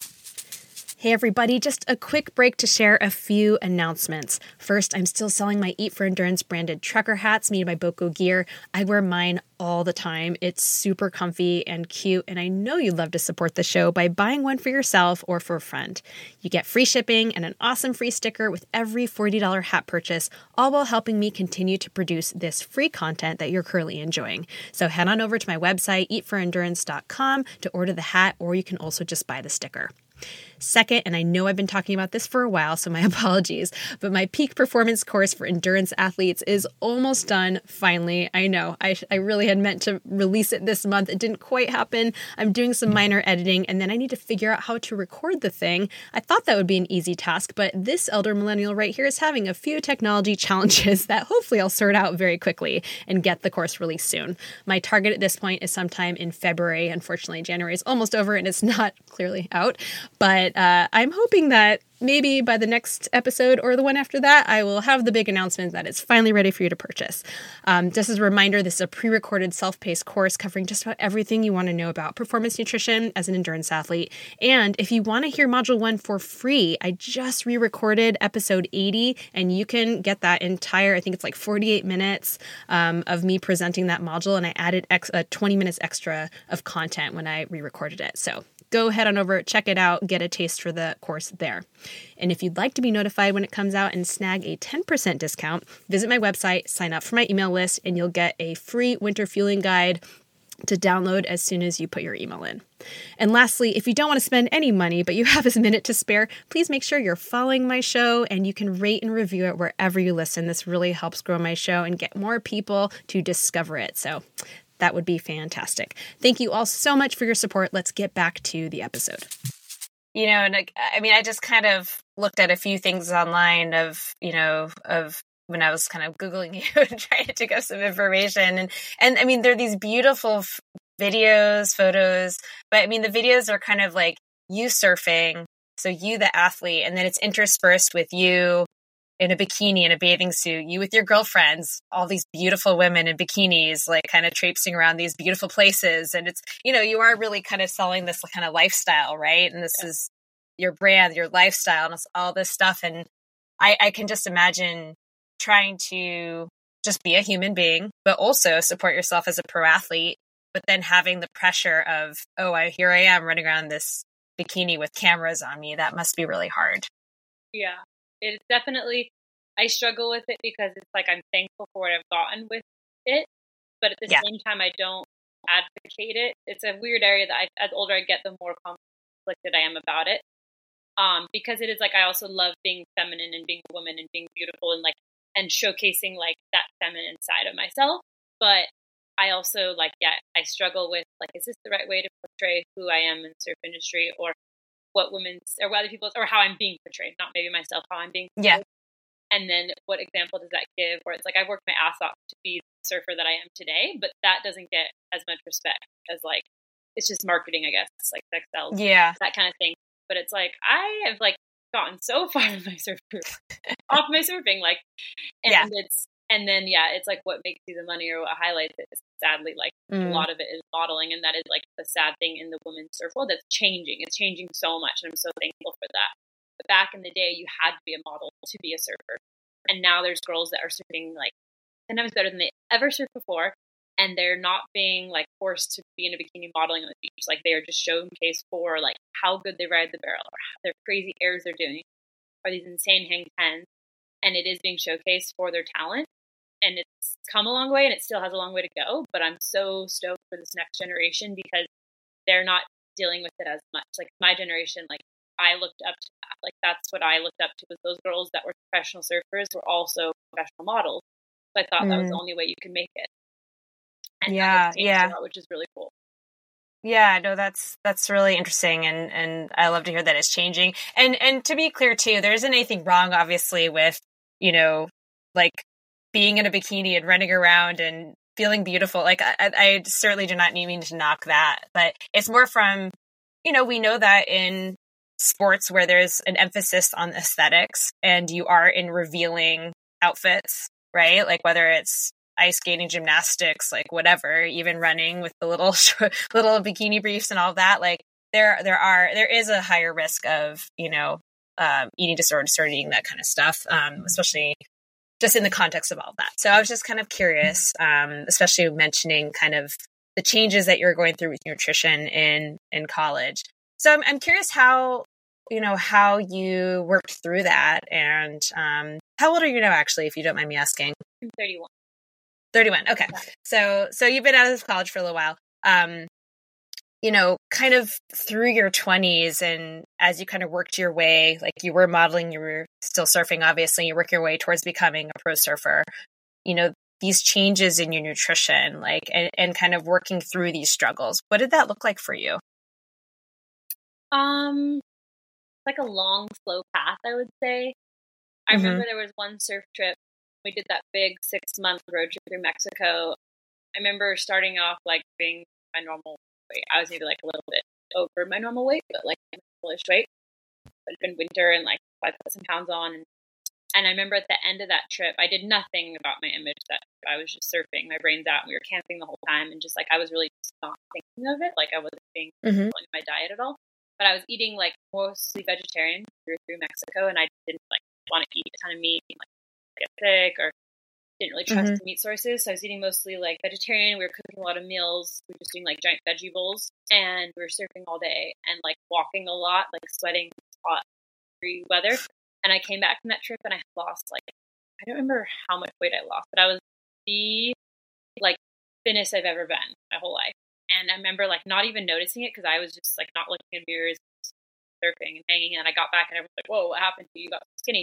Hey everybody, just a quick break to share a few announcements. First, I'm still selling my Eat for Endurance branded trucker hats made by Boko Gear. I wear mine all the time. It's super comfy and cute, and I know you'd love to support the show by buying one for yourself or for a friend. You get free shipping and an awesome free sticker with every forty dollars hat purchase, all while helping me continue to produce this free content that you're currently enjoying. So head on over to my website, eat for endurance dot com, to order the hat, or you can also just buy the sticker. Second, and I know I've been talking about this for a while, so my apologies, but my peak performance course for endurance athletes is almost done, finally. I know, I, I really had meant to release it this month. It didn't quite happen. I'm doing some minor editing, and then I need to figure out how to record the thing. I thought that would be an easy task, but this elder millennial right here is having a few technology challenges that hopefully I'll sort out very quickly and get the course released soon. My target at this point is sometime in February. Unfortunately, January is almost over and it's not clearly out, but uh, I'm hoping that maybe by the next episode or the one after that, I will have the big announcement that it's finally ready for you to purchase. Um, just as a reminder, this is a pre-recorded self-paced course covering just about everything you want to know about performance nutrition as an endurance athlete. And if you want to hear Module one for free, I just re-recorded episode eighty, and you can get that entire, I think it's like forty-eight minutes um, of me presenting that module, and I added ex- uh, twenty minutes extra of content when I re-recorded it. So go head on over, check it out, get a taste for the course there. And if you'd like to be notified when it comes out and snag a ten percent discount, visit my website, sign up for my email list, and you'll get a free winter fueling guide to download as soon as you put your email in. And lastly, if you don't want to spend any money, but you have a minute to spare, please make sure you're following my show, and you can rate and review it wherever you listen. This really helps grow my show and get more people to discover it. So that would be fantastic. Thank you all so much for your support. Let's get back to the episode. You know, and I mean, I just kind of looked at a few things online of, you know, of when I was kind of Googling you and trying to dig up some information. And, and I mean, there are these beautiful f- videos, photos, but I mean, the videos are kind of like you surfing. So you, the athlete, and then it's interspersed with you in a bikini, in a bathing suit, you with your girlfriends, all these beautiful women in bikinis, like kind of traipsing around these beautiful places. And it's, you know, you are really kind of selling this kind of lifestyle, right? And this yeah. is your brand, your lifestyle, and it's all this stuff. And I, I can just imagine trying to just be a human being, but also support yourself as a pro athlete, but then having the pressure of, oh, I, here I am running around this bikini with cameras on me. That must be really hard. Yeah. It's definitely, I struggle with it because it's like I'm thankful for what I've gotten with it, but at the yeah. same time, I don't advocate it. It's a weird area that I, as older I get, the more conflicted I am about it. Um, because it is like I also love being feminine and being a woman and being beautiful and like and showcasing like that feminine side of myself. But I also like yeah, I struggle with like, is this the right way to portray who I am in the surf industry, or what women's or what other people's or how I'm being portrayed, not maybe myself, how I'm being portrayed. Yeah. And then what example does that give? Where it's like I worked my ass off to be the surfer that I am today, but that doesn't get as much respect as like it's just marketing, I guess. It's like sex sells, yeah, that kind of thing. But it's like I have like gotten so far in my surf career, off my surfing, like, and yeah. it's And then, yeah, it's like what makes you the money or what highlights it is sadly like mm. a lot of it is modeling. And that is like the sad thing in the women's surf world that's changing. It's changing so much. And I'm so thankful for that. But back in the day, you had to be a model to be a surfer. And now there's girls that are surfing like ten times better than they ever surfed before. And they're not being like forced to be in a bikini modeling on the beach. Like they are just showcased for like how good they ride the barrel or their crazy airs they're doing or these insane hang tens. And it is being showcased for their talent. And it's come a long way and it still has a long way to go. But I'm so stoked for this next generation because they're not dealing with it as much. Like my generation, like I looked up to that. Like that's what I looked up to was those girls that were professional surfers were also professional models. So I thought mm. that was the only way you could make it. And yeah, yeah. Lot, which is really cool. Yeah, no, that's that's really interesting, and and I love to hear that it's changing. And and to be clear too, there isn't anything wrong, obviously, with you know, like being in a bikini and running around and feeling beautiful. Like I, I certainly do not mean to knock that, but it's more from, you know, we know that in sports where there's an emphasis on aesthetics, and you are in revealing outfits, right? Like whether it's ice skating, gymnastics, like whatever, even running with the little little bikini briefs and all of that. Like there, there are, there is a higher risk of, you know, um, eating disorders, eating that kind of stuff, um, especially just in the context of all of that. So I was just kind of curious, um, especially mentioning kind of the changes that you're going through with nutrition in in college. So I'm, I'm curious how, you know, how you worked through that, and um, how old are you now, actually, if you don't mind me asking? I'm thirty-one. thirty-one. Okay. So, so you've been out of college for a little while, um, you know, kind of through your twenties, and as you kind of worked your way, like you were modeling, you were still surfing, obviously, you work your way towards becoming a pro surfer, you know, these changes in your nutrition, like, and, and kind of working through these struggles. What did that look like for you? Um, like a long, slow path, I would say. I mm-hmm. remember there was one surf trip. We did that big six month road trip through Mexico. I remember starting off like being my normal weight. I was maybe like a little bit over my normal weight, but like normal-ish weight. But it'd been winter and like I put some pounds on. And, and I remember at the end of that trip, I did nothing about my image. That I was just surfing, my brain's out, and we were camping the whole time. And just like, I was really just not thinking of it. Like I wasn't being mm-hmm. in my diet at all. But I was eating like mostly vegetarian through, through Mexico. And I didn't like want to eat a ton of meat and like get sick or didn't really trust mm-hmm. the meat sources. So I was eating mostly like vegetarian. We were cooking a lot of meals. We were just doing like giant veggie bowls, and we were surfing all day and like walking a lot, like sweating, hot, free weather. And I came back from that trip and I lost like, I don't remember how much weight I lost, but I was the like thinnest I've ever been my whole life. And I remember like not even noticing it because I was just like not looking in mirrors, surfing and hanging. And I got back and I was like, whoa, what happened to you? You got so skinny.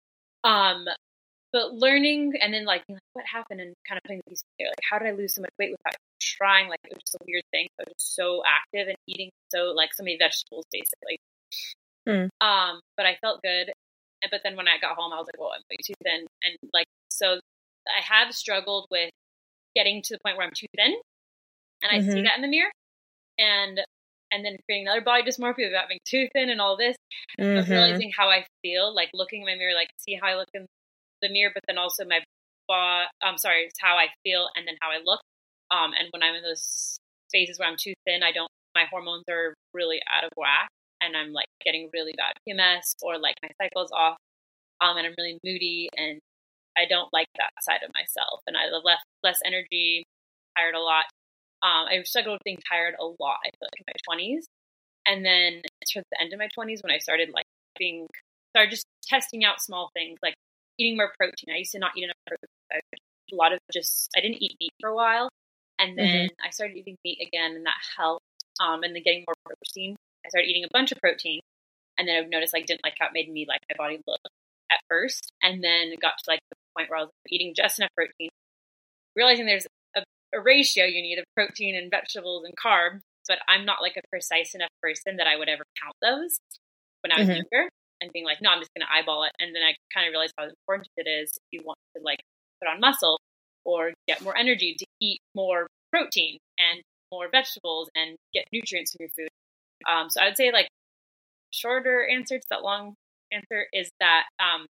Um, But learning and then like, what happened and kind of putting the pieces together, like how did I lose so much weight without trying? Like it was just a weird thing. I was just so active and eating so like so many vegetables basically. Mm. Um, but I felt good. And but then when I got home, I was like, well, I'm way too thin. And like so I have struggled with getting to the point where I'm too thin. And I mm-hmm. see that in the mirror. And and then creating another body dysmorphia about being too thin and all this. Mm-hmm. But realizing how I feel, like looking in my mirror, like see how I look in the mirror, but then also my body, I'm sorry, it's how I feel and then how I look. Um, and when I'm in those phases where I'm too thin, I don't, my hormones are really out of whack and I'm like getting really bad P M S or like my cycle's off. Um, and I'm really moody and I don't like that side of myself. And I have less, less energy, tired a lot. Um, I struggled with being tired a lot, I feel like in my twenties. And then towards the end of my twenties, when I started like being, started just testing out small things, like eating more protein. I used to not eat enough protein. I a lot of just, I didn't eat meat for a while. And then mm-hmm. I started eating meat again and that helped. Um, and then getting more protein. I started eating a bunch of protein. And then I've noticed like didn't like how it made me like my body look at first. And then it got to like the point where I was eating just enough protein, realizing there's a, a ratio you need of protein and vegetables and carbs, but I'm not like a precise enough person that I would ever count those when I was mm-hmm. younger. And being like, no, I'm just going to eyeball it. And then I kind of realized how important it is if you want to like put on muscle or get more energy to eat more protein and more vegetables and get nutrients from your food. Um, so I would say like shorter answer to that long answer is that um,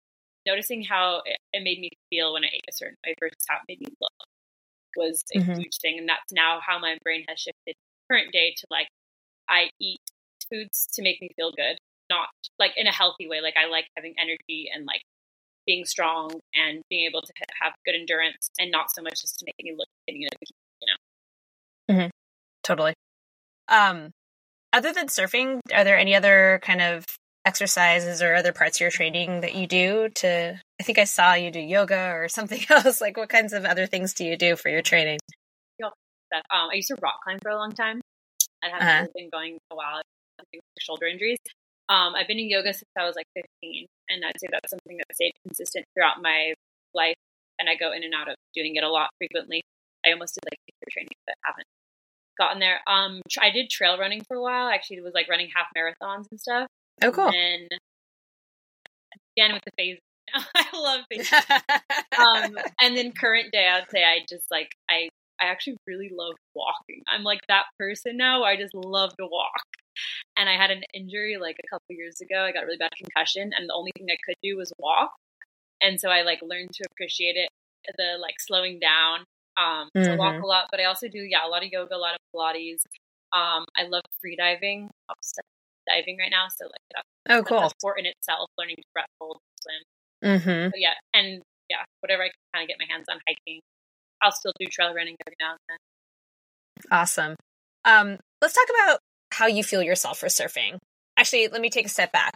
noticing how it, it made me feel when I ate a certain way versus how it made me look was a Mm-hmm. huge thing. And that's now how my brain has shifted current day to like, I eat foods to make me feel good, not like in a healthy way. Like I like having energy and like being strong and being able to have good endurance and not so much just to make me look skinny, you know. Mm-hmm. Totally. Um, other than surfing, are there any other kind of exercises or other parts of your training that you do to, I think I saw you do yoga or something else. Like what kinds of other things do you do for your training? Um, I used to rock climb for a long time. I haven't Uh-huh. really been going a while. I think shoulder injuries. Um, I've been in yoga since I was like fifteen, and I'd say that's something that stayed consistent throughout my life. And I go in and out of doing it a lot frequently. I almost did like teacher training, but haven't gotten there. Um, I did trail running for a while. Actually, it was like running half marathons and stuff. Oh, cool. And then again with the phase, I love phases. um, and then current day, I'd say I just like I. I actually really love walking. I'm like that person now. I just love to walk. And I had an injury like a couple years ago. I got a really bad concussion, and the only thing I could do was walk. And so I like learned to appreciate it, the like slowing down. Um, mm-hmm. So I walk a lot, but I also do yeah a lot of yoga, a lot of Pilates. Um, I love free diving. I'm diving right now, so like that's, oh cool that's a sport in itself. Learning to breath hold, swim. Mm-hmm. But yeah, and yeah, whatever I can kind of get my hands on hiking. I'll still do trail running every now and then. Awesome. Um, let's talk about how you feel yourself for surfing. Actually, let me take a step back.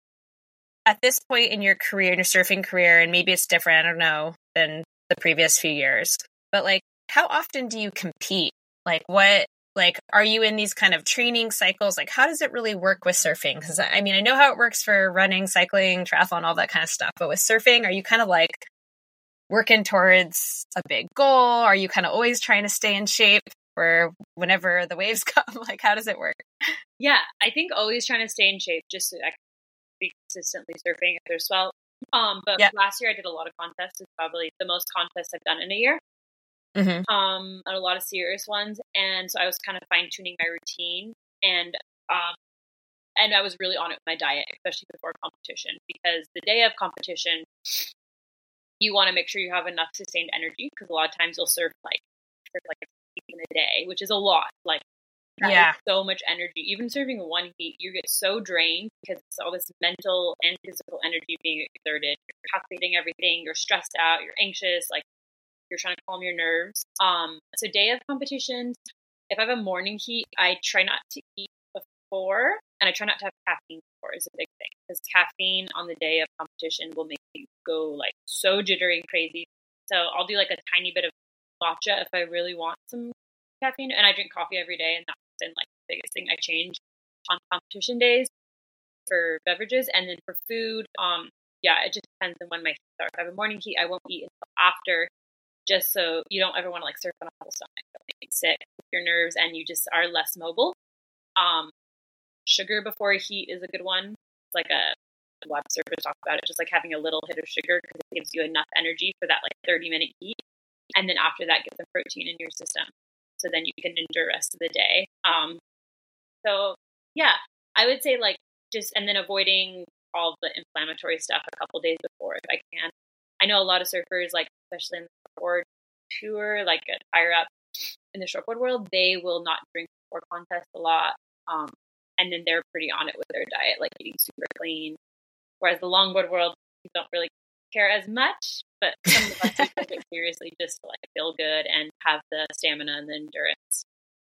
At this point in your career, in your surfing career, and maybe it's different, I don't know, than the previous few years, but like, how often do you compete? Like what, like, are you in these kind of training cycles? Like, how does it really work with surfing? Because I mean, I know how it works for running, cycling, triathlon, all that kind of stuff, but with surfing, are you kind of like working towards a big goal? Are you kind of always trying to stay in shape for whenever the waves come? Like, how does it work? Yeah, I think always trying to stay in shape just so I can be consistently surfing if there's swell. Um, but yep. Last year I did a lot of contests. It's probably the most contests I've done in a year. Mm-hmm. Um, and a lot of serious ones. And so I was kind of fine tuning my routine, and um, and I was really on it with my diet, especially before competition, because the day of competition, you want to make sure you have enough sustained energy, because a lot of times you'll surf like surf like in a day, which is a lot. Like, yeah, so much energy. Even surfing one heat, you get so drained because it's all this mental and physical energy being exerted. You're calculating everything. You're stressed out. You're anxious. Like you're trying to calm your nerves. Um, so day of competitions, if I have a morning heat, I try not to eat before, and I try not to have caffeine before is a big thing, because caffeine on the day of competition will make you go like so jittery and crazy. So I'll do like a tiny bit of matcha if I really want some caffeine, and I drink coffee every day, and that's been like the biggest thing I change on competition days for beverages. And then for food, um, yeah, it just depends on when my heats are. If I have a morning heat, I won't eat until after, just so you don't ever want to like surf on a full stomach. It'll make you sick with your nerves, and you just are less mobile. Um, sugar before a heat is a good one. It's like a, a lot of surfers talk about it, just like having a little hit of sugar, because it gives you enough energy for that like thirty minute heat. And then after that, get the protein in your system, so then you can endure the rest of the day. Um, so yeah, I would say like just, and then avoiding all the inflammatory stuff a couple days before if I can. I know a lot of surfers, like especially in the shortboard tour, like higher up in the shortboard world, they will not drink before contest a lot. Um, and then they're pretty on it with their diet, like eating super clean. Whereas the longboard world, you don't really care as much, but some of us take it seriously just to like feel good and have the stamina and the endurance.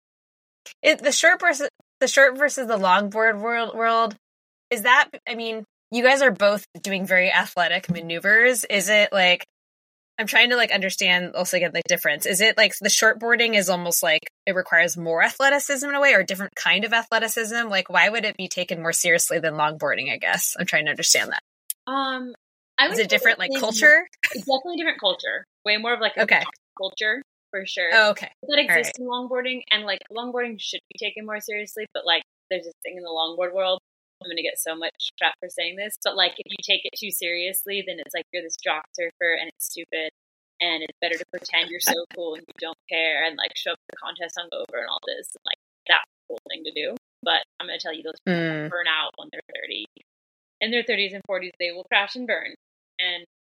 It, the short versus the short versus the longboard world world is that, I mean, you guys are both doing very athletic maneuvers. Is it like, I'm trying to like understand also again the difference. Is it like the shortboarding is almost like it requires more athleticism in a way, or a different kind of athleticism? Like why would it be taken more seriously than longboarding? I guess I'm trying to understand that. Um, I is it different like culture? It's definitely different culture. Way more of like a okay. culture for sure. Oh, okay. That exists right. in longboarding, and like longboarding should be taken more seriously. But like, there's this thing in the longboard world. I'm gonna get so much crap for saying this, but like, if you take it too seriously, then it's like you're this jock surfer, and it's stupid. And it's better to pretend you're so cool and you don't care, and like show up to the contest hungover and all this. And, like that's a cool thing to do. But I'm gonna tell you, those people mm. burn out when they're thirty. In their thirties and forties, they will crash and burn. And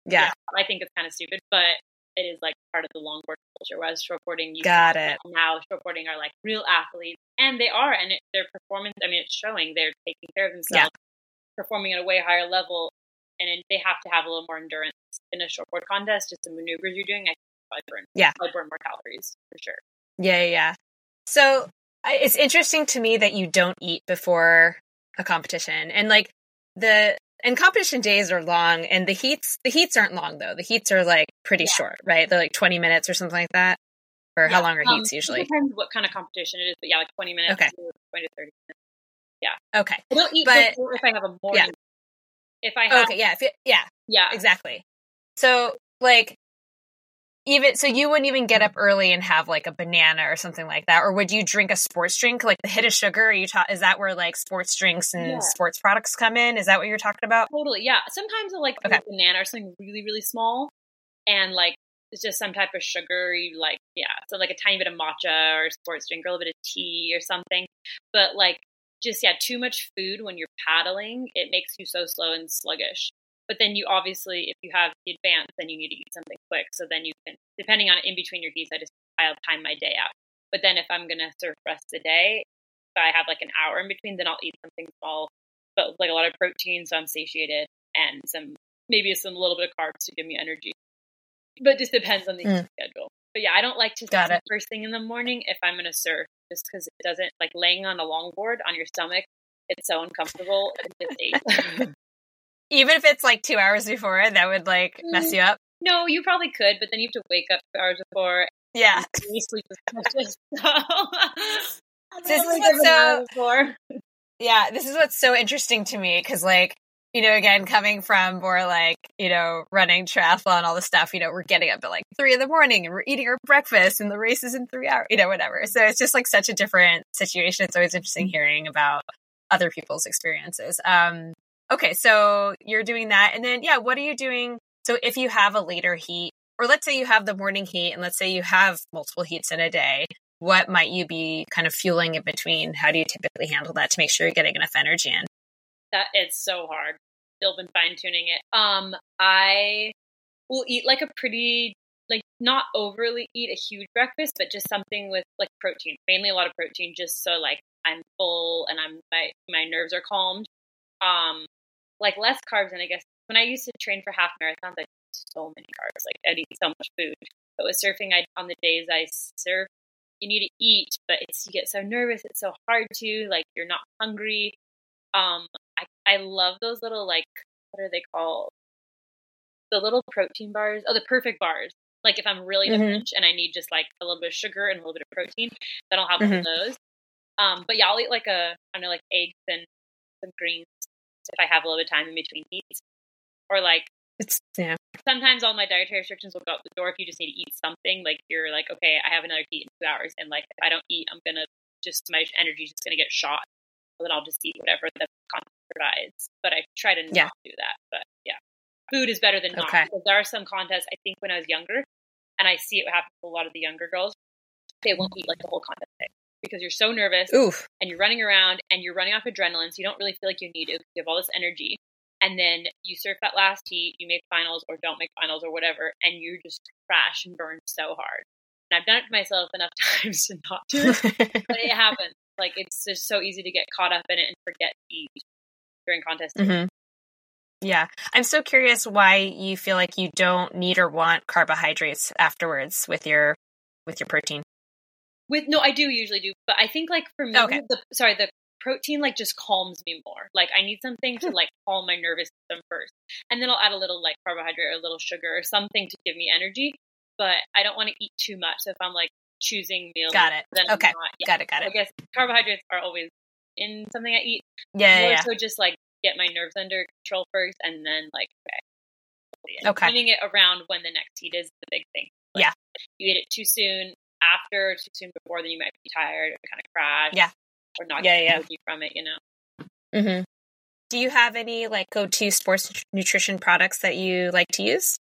Yeah. yeah, I think it's kind of stupid, but it is like part of the longboard culture. Whereas shortboarding, you Got it. now shortboarding are like real athletes, and they are, and it, their performance. I mean, it's showing they're taking care of themselves, yeah. performing at a way higher level, and they have to have a little more endurance in a shortboard contest. Just the maneuvers you're doing, I think I burn, yeah, I burn more calories for sure. Yeah, yeah. yeah. So I, it's interesting to me that you don't eat before a competition, and like the. And competition days are long, and the heats the heats aren't long though. The heats are like pretty yeah. short, right? They're like twenty minutes or something like that. Or yeah. how long are um, heats usually? It depends what kind of competition it is, but yeah, like twenty minutes, okay. twenty to thirty minutes. Yeah. Okay. I don't eat but, before if I have a morning. Yeah. If I have, okay, yeah, if it, yeah, yeah, exactly. So like. Even so, you wouldn't even get up early and have like a banana or something like that, or would you drink a sports drink, like the hit of sugar? Are you ta- is that where like sports drinks and yeah. sports products come in? Is that what you're talking about? Totally, yeah. Sometimes I'll like okay. a banana or something really, really small, and like it's just some type of sugary, like yeah, so like a tiny bit of matcha or sports drink, or a little bit of tea or something. But like just yeah, too much food when you're paddling, it makes you so slow and sluggish. But then you obviously, if you have the advance, then you need to eat something quick. So then you can, depending on in between your heats, I just, I'll time my day out. But then if I'm going to surf the rest of the day, if I have like an hour in between, then I'll eat something small, but like a lot of protein, so I'm satiated, and some, maybe some little bit of carbs to give me energy. But it just depends on the mm. schedule. But yeah, I don't like to Got eat it. first thing in the morning if I'm going to surf, just because it doesn't, like laying on a longboard on your stomach, it's so uncomfortable. It's eight. Even if it's like two hours before, that would like mess you up? No, you probably could, but then you have to wake up two hours before. Yeah. You sleep is precious. So. This is what's so, yeah, this is what's so interesting to me, because like, you know, again, coming from more like, you know, running triathlon, all the stuff, you know, we're getting up at like three in the morning and we're eating our breakfast and the race is in three hours, you know, whatever. So it's just like such a different situation. It's always interesting hearing about other people's experiences. Um, Okay, so you're doing that. And then, yeah, what are you doing? So if you have a later heat, or let's say you have the morning heat, and let's say you have multiple heats in a day, what might you be kind of fueling in between? How do you typically handle that to make sure you're getting enough energy in? That it's so hard. Still been fine tuning it. Um, I will eat like a pretty, like not overly eat a huge breakfast, but just something with like protein, mainly a lot of protein, just so like I'm full and I'm my my nerves are calmed. Um, like less carbs, and I guess when I used to train for half marathons, I did so many carbs. Like I'd eat so much food. But with surfing, I on the days I surf, you need to eat, but it's you get so nervous. It's so hard to like you're not hungry. Um, I I love those little like what are they called? The little protein bars. Oh, the perfect bars. Like if I'm really in a pinch and I need just like a little bit of sugar and a little bit of protein, then I'll have mm-hmm. one of those. Um, but yeah, I'll eat like a I don't know like eggs and some greens. If I have a little bit of time in between heats, or like it's yeah. Sometimes all my dietary restrictions will go out the door if you just need to eat something. Like you're like, okay, I have another heat in two hours, and like if I don't eat, I'm gonna just my energy's just gonna get shot. So then I'll just eat whatever the content provides. But I try to not yeah. do that. But yeah, food is better than not. Okay. Because there are some contests. I think when I was younger, and I see it happen to a lot of the younger girls, they won't eat like the whole contest day. Because you're so nervous Oof. and you're running around and you're running off adrenaline, so you don't really feel like you need it. You have all this energy, and then you surf that last heat, you make finals or don't make finals or whatever, and you just crash and burn so hard. And I've done it to myself enough times to not do it, but it happens. Like it's just so easy to get caught up in it and forget to eat during contests. Mm-hmm. Yeah, I'm so curious why you feel like you don't need or want carbohydrates afterwards with your with your protein. With no, I do usually do, but I think like for me, okay. the sorry, the protein like just calms me more. Like I need something to like calm my nervous system first, and then I'll add a little like carbohydrate or a little sugar or something to give me energy. But I don't want to eat too much. So if I'm like choosing meals, got it. Then okay, not, yeah. got it, got it. So I guess carbohydrates are always in something I eat. Yeah, more yeah. So just like get my nerves under control first, and then like okay, okay, finding it around when the next heat is the big thing. Like, yeah, you eat it too soon. After, too soon before, then you might be tired or kind of crash. Yeah. Or not yeah, get yeah. energy from it, you know. Mm-hmm. Do you have any like go-to sports nutrition products that you like to use?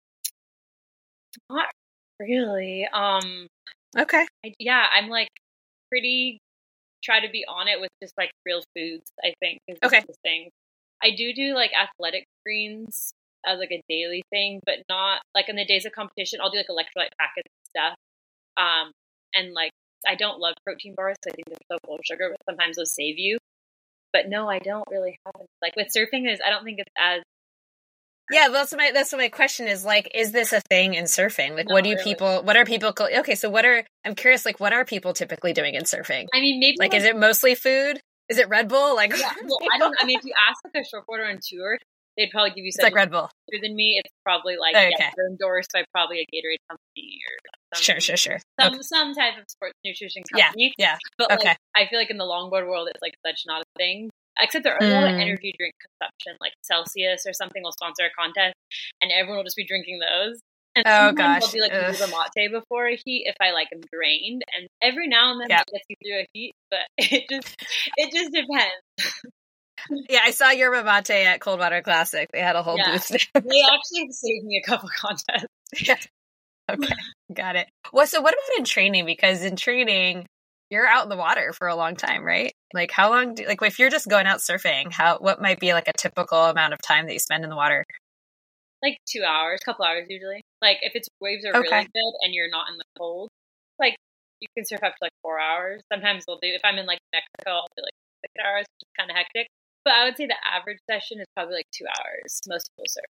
Not really. Um. Okay. I, yeah, I'm like pretty, try to be on it with just like real foods, I think. Is okay. the thing. I do do like athletic greens. as like a daily thing, but not like in the days of competition. I'll do like electrolyte packets and stuff. Um, and like I don't love protein bars because I think they're so full of sugar, but sometimes those save you. But no, I don't really have it. Like with surfing, is I don't think it's as yeah. That's my that's what my question is. Like, is this a thing in surfing? Like, Not what do you really. people? What are people? Okay, so what are? I'm curious. Like, what are people typically doing in surfing? I mean, maybe like, like, is it mostly food? Is it Red Bull? Like, yeah, well, I don't. I mean, if you ask like a shortboarder on tour, they'd probably give you it's something like Red Bull. better than me. It's probably like Okay. yeah, they're endorsed by probably a Gatorade company or some, Sure, sure, sure. some Okay. some type of sports nutrition Yeah, company. yeah. But Okay. like, I feel like in the longboard world, it's like such not a thing. Except there are a lot of Mm. energy drink consumption, like Celsius or something will sponsor a contest, and everyone will just be drinking those. And Oh sometimes gosh. I'll do like Ugh. a mate before a heat if I like am drained, and every now and then Yeah. it gets you through a heat, but it just it just depends. Yeah, I saw your mate at Coldwater Classic. They had a whole Yeah. booth there. They actually saved me a couple contests. Yeah. Okay. Got it. Well, so what about in training? Because in training, you're out in the water for a long time, right? Like how long do like if you're just going out surfing, how what might be like a typical amount of time that you spend in the water? Like two hours, couple hours usually. Like if it's waves are Okay. really good and you're not in the cold, like you can surf up to like four hours. Sometimes we'll do if I'm in like Mexico, I'll do like six hours, which is kind of hectic. But I would say the average session is probably like two hours. Most people surf.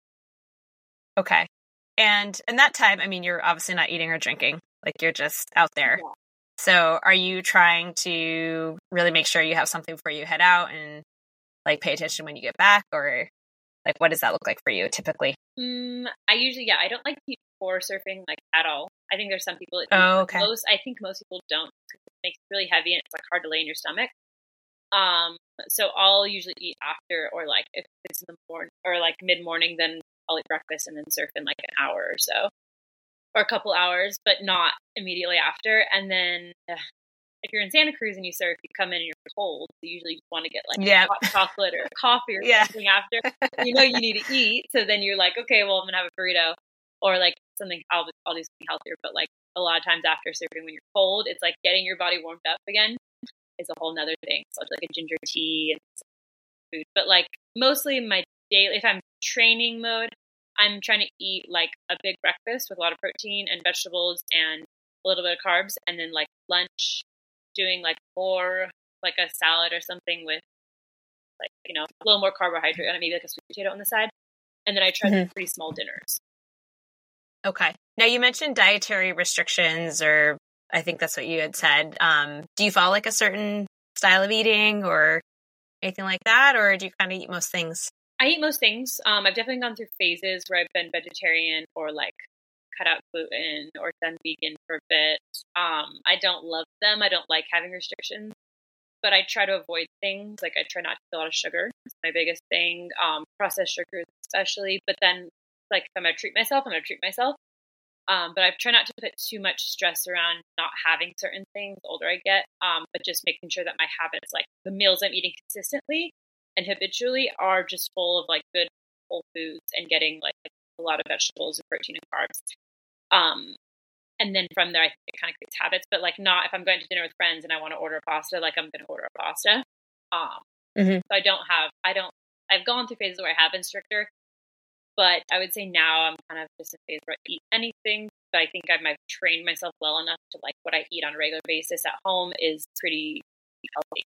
Okay. And in that time, I mean, you're obviously not eating or drinking. Like you're just out there. Yeah. So are you trying to really make sure you have something before you head out and like pay attention when you get back, or like what does that look like for you typically? Mm, I usually, yeah, I don't like to eat before surfing like at all. I think there's some people that do. Oh, okay. Most, I think most people don't because it makes it really heavy and it's like hard to lay in your stomach. Um, so I'll usually eat after, or like if it's in the morning or like mid morning, then I'll eat breakfast and then surf in like an hour or so, or a couple hours, but not immediately after. And then uh, if you're in Santa Cruz and you surf, you come in and you're cold. So you usually just want to get like Yeah. hot chocolate or coffee or Yeah. something after. You know you need to eat. So then you're like, okay, well I'm gonna have a burrito or like something. I'll I'll do something healthier. But like a lot of times after surfing, when you're cold, it's like getting your body warmed up again is a whole nother thing. So it's like a ginger tea and food. But like mostly my daily, if I'm training mode, I'm trying to eat like a big breakfast with a lot of protein and vegetables and a little bit of carbs, and then like lunch doing like more like a salad or something with like, you know, a little more carbohydrate and maybe like a sweet potato on the side. And then I try Mhm. pretty small dinners. Okay. Now you mentioned dietary restrictions, or I think that's what you had said. Um, do you follow like a certain style of eating or anything like that, or do you kind of eat most things? I eat most things. Um, I've definitely gone through phases where I've been vegetarian or like cut out gluten or done vegan for a bit. Um, I don't love them. I don't like having restrictions, but I try to avoid things. Like I try not to eat a lot of sugar. It's my biggest thing. Um, processed sugars especially. But then like if I'm going to treat myself, I'm going to treat myself. Um, but I try not to put too much stress around not having certain things the older I get, um, but just making sure that my habits, like the meals I'm eating consistently and habitually, are just full of like good whole foods and getting like a lot of vegetables and protein and carbs. Um, and then from there, I think it kind of creates habits, but like not if I'm going to dinner with friends and I want to order a pasta, like I'm going to order a pasta. Um, Mhm. So I don't have, I don't, I've gone through phases where I have been stricter. But I would say now I'm kind of just in a phase where I eat anything. But I think I've, I've trained myself well enough to like what I eat on a regular basis at home is pretty healthy.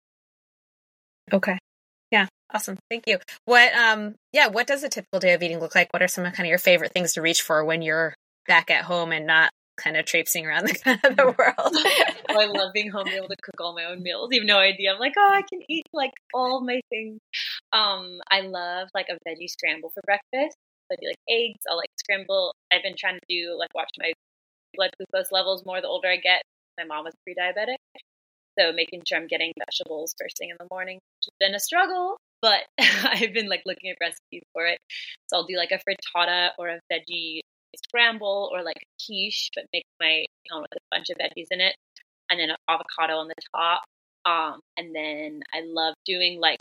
Okay. Yeah. Awesome. Thank you. What, um, yeah, what does a typical day of eating look like? What are some of kind of your favorite things to reach for when you're back at home and not kind of traipsing around the, the world? Oh, I love being home, being able to cook all my own meals. You have no idea. I'm like, oh, I can eat like all my things. Um, I love like a veggie scramble for breakfast. So I do like eggs. I'll like scramble. I've been trying to do like watch my blood glucose levels more the older I get. My mom was pre-diabetic. So making sure I'm getting vegetables first thing in the morning, which has been a struggle, but I've been like looking at recipes for it. So I'll do like a frittata or a veggie scramble or like a quiche, but make my, you know, with a bunch of veggies in it, and then an avocado on the top. Um, and then I love doing like,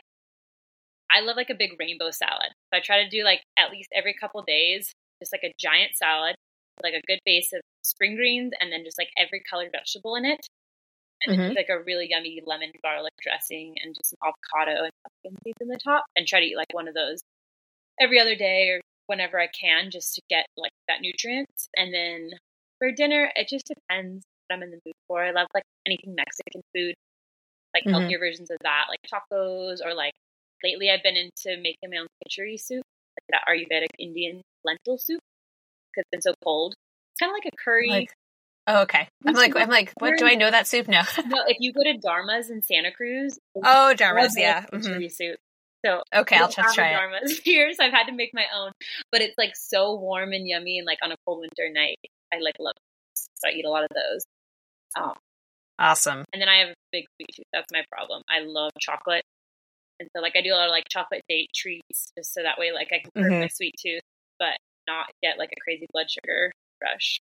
I love like a big rainbow salad. So I try to do like at least every couple days, just like a giant salad with like a good base of spring greens and then just like every colored vegetable in it. And then Mhm. like a really yummy lemon garlic dressing and just some avocado and pumpkin seeds in the top, and try to eat like one of those every other day or whenever I can just to get like that nutrients. And then for dinner, it just depends what I'm in the mood for. I love like anything Mexican food, like Mm-hmm. healthier versions of that, like tacos, or like lately I've been into making my own khichdi soup, like that Ayurvedic Indian lentil soup, because it's been so cold. It's kind of like a curry. Like, oh, okay. I'm like, I'm like, what, do I know that soup? No. No, if you go to Dharma's in Santa Cruz. Oh, Dharma's, yeah. Khichdi Mm-hmm. soup. So okay, I'll just try it. Dharma's here, so I've had to make my own, but it's like so warm and yummy, and like on a cold winter night, I like love it. So I eat a lot of those. Um, awesome. And then I have a big sweet tooth. That's my problem. I love chocolate, and so like I do a lot of like chocolate date treats, just so that way like I can curb mm-hmm. my sweet tooth, but not get like a crazy blood sugar rush.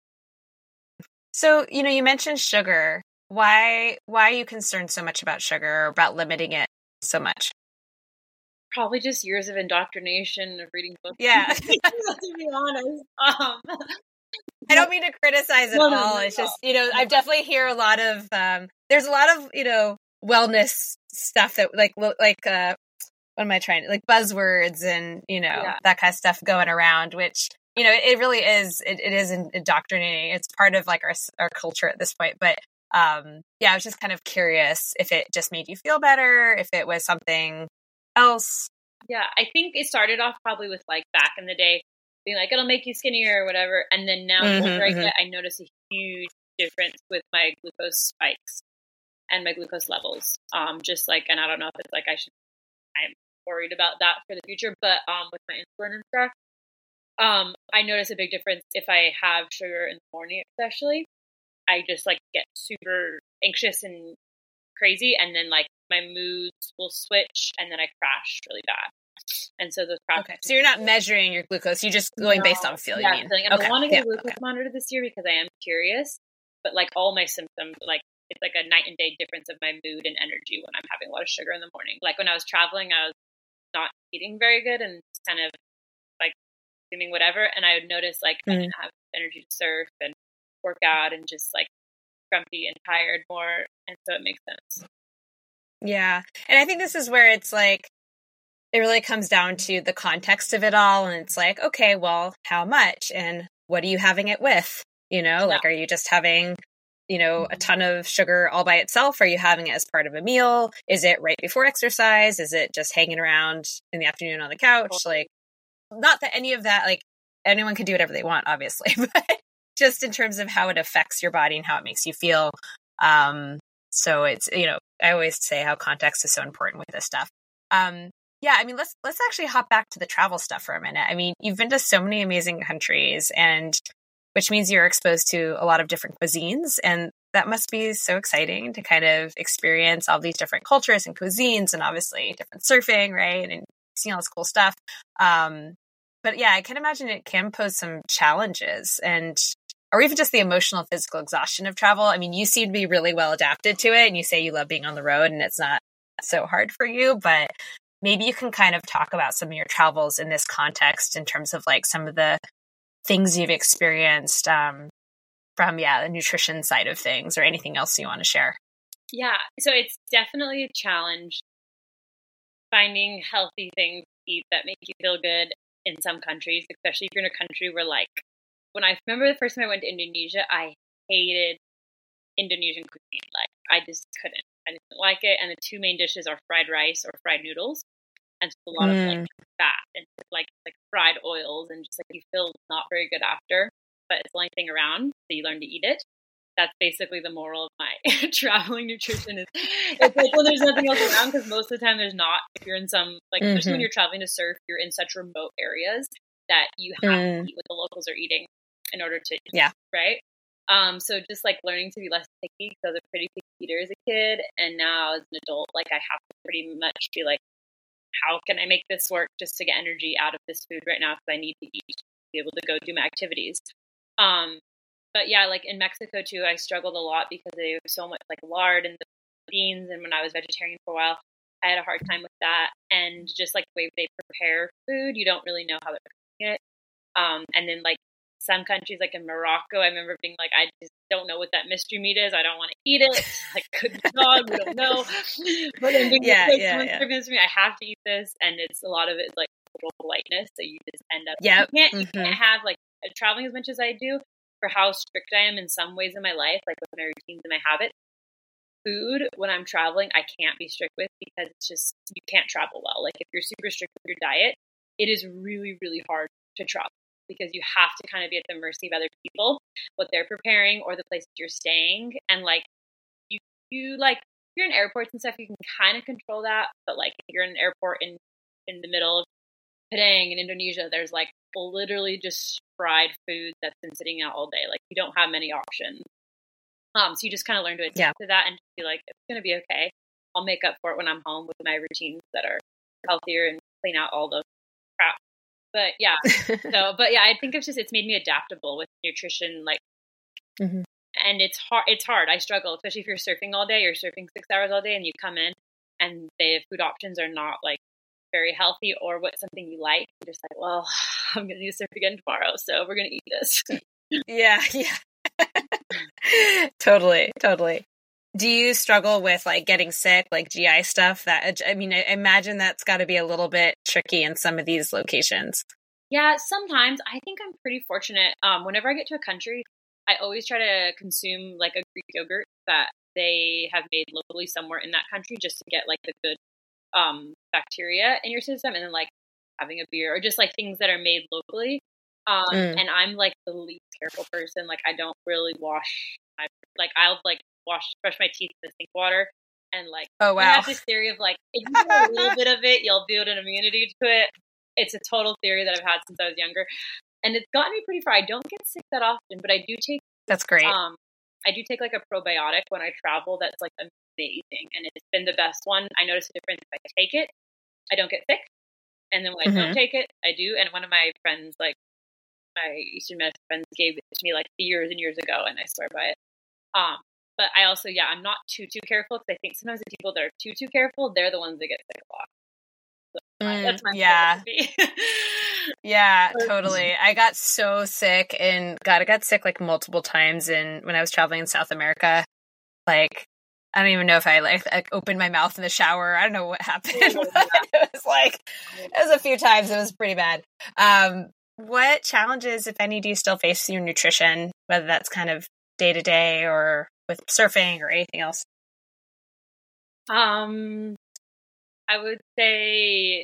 So, you know, you mentioned sugar. Why why are you concerned so much about sugar, or about limiting it so much? Probably just years of indoctrination of reading books. Yeah. To be honest. Um, I don't mean to criticize at no, no, all. no, it's no. just, you know, I definitely hear a lot of, um, there's a lot of, you know, wellness stuff that like, like, uh, what am I trying to, like buzzwords and, you know, yeah. that kind of stuff going around, which, you know, it really is, it, it is indoctrinating. It's part of like our, our culture at this point. But, um, yeah, I was just kind of curious if it just made you feel better, if it was something else. Yeah, I think it started off probably with like back in the day being like, it'll make you skinnier or whatever. And then now mm-hmm, the older mm-hmm. I get, I notice a huge difference with my glucose spikes and my glucose levels. Um, just like, and I don't know if it's like I should, I'm worried about that for the future, but um, with my insulin and stuff, um, I notice a big difference if I have sugar in the morning, especially. I just like get super anxious and crazy, and then like my moods will switch, and then I crash really bad. And so those crashes. Okay, so you're not measuring your glucose; you're just going no, based on feeling. Yeah, you mean. feeling. And okay. I want to get yeah. a glucose okay. monitor this year because I am curious. But like all my symptoms, like it's like a night and day difference of my mood and energy when I'm having a lot of sugar in the morning. Like when I was traveling, I was not eating very good and just kind of like doing whatever, and I would notice like mm. I didn't have energy to surf and work out, and just like grumpy and tired more, and so it makes sense. Yeah, and I think this is where it's like it really comes down to the context of it all, and it's like, okay, well, how much, and what are you having it with? You know, yeah. like, are you just having, you know, a ton of sugar all by itself? Are you having it as part of a meal? Is it right before exercise? Is it just hanging around in the afternoon on the couch? Like, not that any of that, like, anyone can do whatever they want, obviously, but just in terms of how it affects your body and how it makes you feel. Um, so it's, you know, I always say how context is so important with this stuff. Um, yeah, I mean, let's, let's actually hop back to the travel stuff for a minute. I mean, you've been to so many amazing countries, and which means you're exposed to a lot of different cuisines, and that must be so exciting to kind of experience all these different cultures and cuisines, and obviously different surfing, right? And seeing all this cool stuff. Um, but yeah, I can imagine it can pose some challenges, and or even just the emotional, physical exhaustion of travel. I mean, you seem to be really well adapted to it, and you say you love being on the road, and it's not so hard for you, but maybe you can kind of talk about some of your travels in this context in terms of like some of the things you've experienced um, from, yeah, the nutrition side of things, or anything else you want to share. Yeah. So it's definitely a challenge finding healthy things to eat that make you feel good in some countries, especially if you're in a country where, like, when I remember the first time I went to Indonesia, I hated Indonesian cuisine. Like, I just couldn't. I didn't like it. And the two main dishes are fried rice or fried noodles. And just a lot mm. of like fat and like like fried oils, and just like you feel not very good after, but it's the only thing around, so you learn to eat it. That's basically the moral of my traveling nutrition. Is it's like when there's nothing else around, because most of the time there's not. If you're in some like mm-hmm. especially when you're traveling to surf, you're in such remote areas that you have mm. to eat what the locals are eating in order to yeah right. Um, so just like learning to be less picky, because I was a pretty picky eater as a kid, and now as an adult, like I have to pretty much be like, how can I make this work just to get energy out of this food right now? Because I need to eat to be able to go do my activities. Um, but yeah, like in Mexico too, I struggled a lot because there was so much like lard in the beans. And when I was vegetarian for a while, I had a hard time with that. And just like the way they prepare food, you don't really know how they're cooking it. Um, and then like some countries, like in Morocco, I remember being like, I just don't know what that mystery meat is. I don't want to eat it. Like, good dog, we don't know. But then being yeah, like, yeah, someone's yeah. serving this to me, I have to eat this. And it's a lot of it is like cultural politeness. So you just end up, yeah, you can't, you mm-hmm. can't have like traveling as much as I do for how strict I am in some ways in my life, like with my routines and my habits. Food, when I'm traveling, I can't be strict with because it's just, you can't travel well. Like if you're super strict with your diet, it is really, really hard to travel because you have to kind of be at the mercy of other people, what they're preparing or the place that you're staying. And like, you, you like, if you're in airports and stuff, you can kind of control that. But like if you're in an airport in, in the middle of Padang in Indonesia, there's like literally just fried food that's been sitting out all day. Like you don't have many options. Um, so you just kind of learn to adapt yeah. to that and just be like, it's going to be okay. I'll make up for it when I'm home with my routines that are healthier and clean out all the crap. But yeah, so, but yeah, I think it's just, it's made me adaptable with nutrition. Like, mm-hmm. and it's hard, it's hard. I struggle, especially if you're surfing all day, you're surfing six hours all day and you come in and the food options are not like very healthy or what's something you like. You're just like, well, I'm going to need to surf again tomorrow. So we're going to eat this. yeah. Yeah. Totally, totally. Do you struggle with like getting sick, like G I stuff? That I mean, I imagine that's got to be a little bit tricky in some of these locations. Yeah, sometimes. I think I'm pretty fortunate. Um, whenever I get to a country, I always try to consume like a Greek yogurt that they have made locally somewhere in that country, just to get like the good um bacteria in your system, and then like having a beer or just like things that are made locally. Um, mm. And I'm like the least careful person. Like I don't really wash my, like I'll like wash, brush my teeth in the sink water. And like, oh wow. I have this theory of like, if you do a little bit of it, you'll build an immunity to it. It's a total theory that I've had since I was younger. And it's gotten me pretty far. I don't get sick that often, but I do take, that's great. Um, I do take like a probiotic when I travel. That's like amazing. And it's been the best one. I notice a difference if I take it, I don't get sick. And then when mm-hmm. I don't take it, I do. And one of my friends, like, my Eastern medicine friends gave it to me like years and years ago, and I swear by it. Um, but I also, yeah, I'm not too, too careful because I think sometimes the people that are too, too careful, they're the ones that get sick a lot. So mm, that's my yeah. yeah, totally. I got so sick and God, I got sick like multiple times in when I was traveling in South America. Like, I don't even know if I like, like opened my mouth in the shower. I don't know what happened. It was like, it was a few times. It was pretty bad. Um, What challenges, if any, do you still face in your nutrition, whether that's kind of day to day or with surfing or anything else? Um, I would say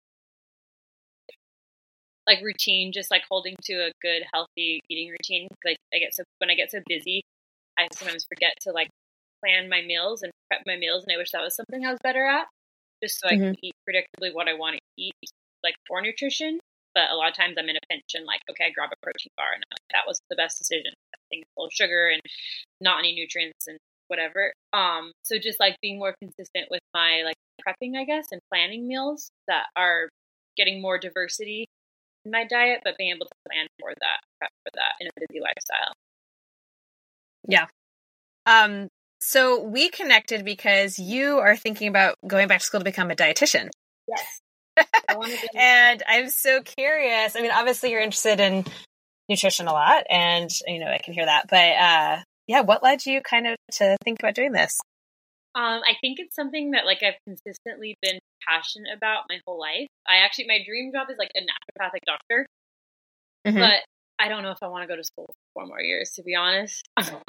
like routine, just like holding to a good, healthy eating routine. Like I get so when I get so busy, I sometimes forget to like plan my meals and prep my meals, and I wish that was something I was better at, just so I mm-hmm. can eat predictably what I want to eat, like for nutrition. But a lot of times I'm in a pinch and like, okay, I grab a protein bar, and like, that was the best decision. I think it's full of sugar and not any nutrients and whatever. Um, so just like being more consistent with my like prepping, I guess, and planning meals that are getting more diversity in my diet, but being able to plan for that, prep for that in a busy lifestyle. Yeah. Um. So we connected because you are thinking about going back to school to become a dietitian. Yes. And I'm so curious. I mean, obviously you're interested in nutrition a lot, and you know, I can hear that. But uh, yeah, what led you kind of to think about doing this? Um, I think it's something that like I've consistently been passionate about my whole life. I actually, my dream job is like a naturopathic doctor, mm-hmm. but I don't know if I want to go to school for four more years, to be honest.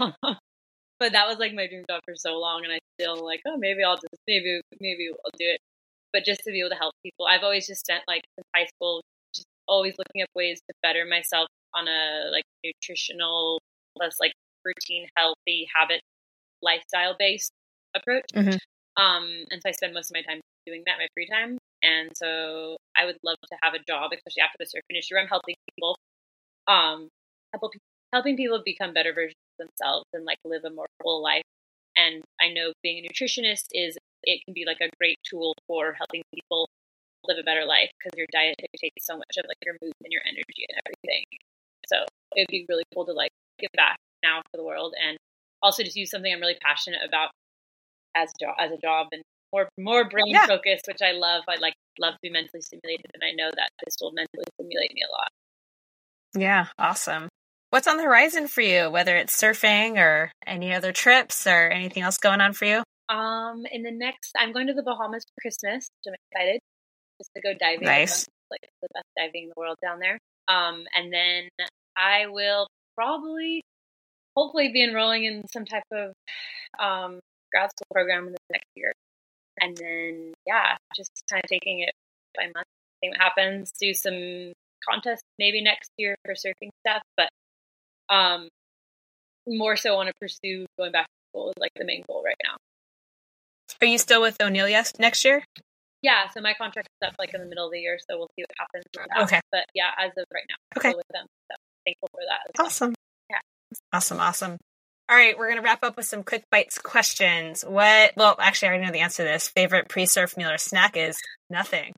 But that was like my dream job for so long, and I still like, oh, maybe I'll just maybe maybe I'll do it. But just to be able to help people, I've always just spent like since high school, just always looking up ways to better myself on a like nutritional, less like routine, healthy, habit, lifestyle based approach. Mm-hmm. Um, and so I spend most of my time doing that in my free time. And so I would love to have a job, especially after the surf industry, where I'm helping people, um, help, helping people become better versions of themselves and like live a more full life. And I know being a nutritionist is, it can be like a great tool for helping people live a better life because your diet dictates so much of like your mood and your energy and everything. So it'd be really cool to like give back now to the world, and also just use something I'm really passionate about as a job, as a job and more more brain yeah. focused, which I love. I like love to be mentally stimulated, and I know that this will mentally stimulate me a lot. Yeah, awesome. What's on the horizon for you, whether it's surfing or any other trips or anything else going on for you? Um, in the next, I'm going to the Bahamas for Christmas, which I'm excited just to go diving. Nice. like the best diving in the world down there. Um, and then I will probably, hopefully, be enrolling in some type of um, grad school program in the next year. And then, yeah, just kind of taking it by month, see what happens. Do some contests maybe next year for surfing stuff, but um, more so want to pursue going back to school is like the main goal right now. Are you still with O'Neill yes next year? Yeah, so my contract is up like in the middle of the year, so we'll see what happens with that. Okay. But yeah, as of right now, I'm okay. still with them. So thankful for that as awesome. Well. Yeah. Awesome, awesome. All right, we're going to wrap up with some quick bites questions. What, well, actually, I already know the answer to this. Favorite pre-surf meal or snack is nothing.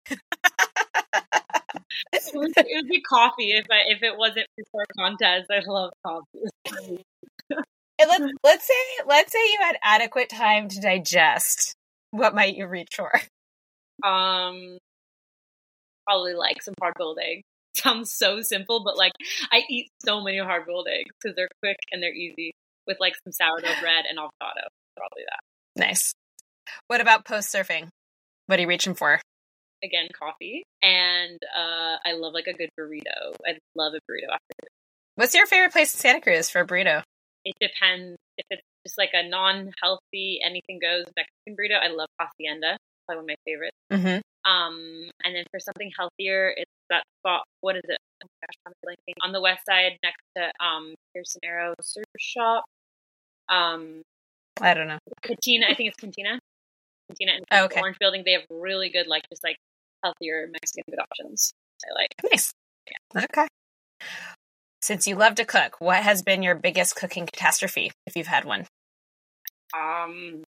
it, would, it would be coffee if I, if it wasn't for contest. I love coffee. And let's, let's say, let's say you had adequate time to digest. What might you reach for? Um, probably like some hard-boiled eggs. Sounds so simple, but like I eat so many hard-boiled eggs because they're quick and they're easy with like some sourdough bread and avocado. Probably that. Nice. What about post-surfing? What are you reaching for? Again, coffee. And uh, I love like a good burrito. I love a burrito after. What's your favorite place in Santa Cruz for a burrito? It depends. If it's just like a non-healthy, anything goes Mexican burrito, I love Hacienda. Probably one of my favorites. Mm-hmm. Um, and then for something healthier, it's that spot. What is it? Oh my gosh, I'm blanking. On the west side, next to um Pearson Arrow Surf Shop. Um, I don't know. Cantina. I think it's Cantina. Cantina in oh, the okay. Orange Building. They have really good, like just like healthier Mexican food options. I like. Nice. Yeah. Okay. Since you love to cook, what has been your biggest cooking catastrophe, if you've had one? Um,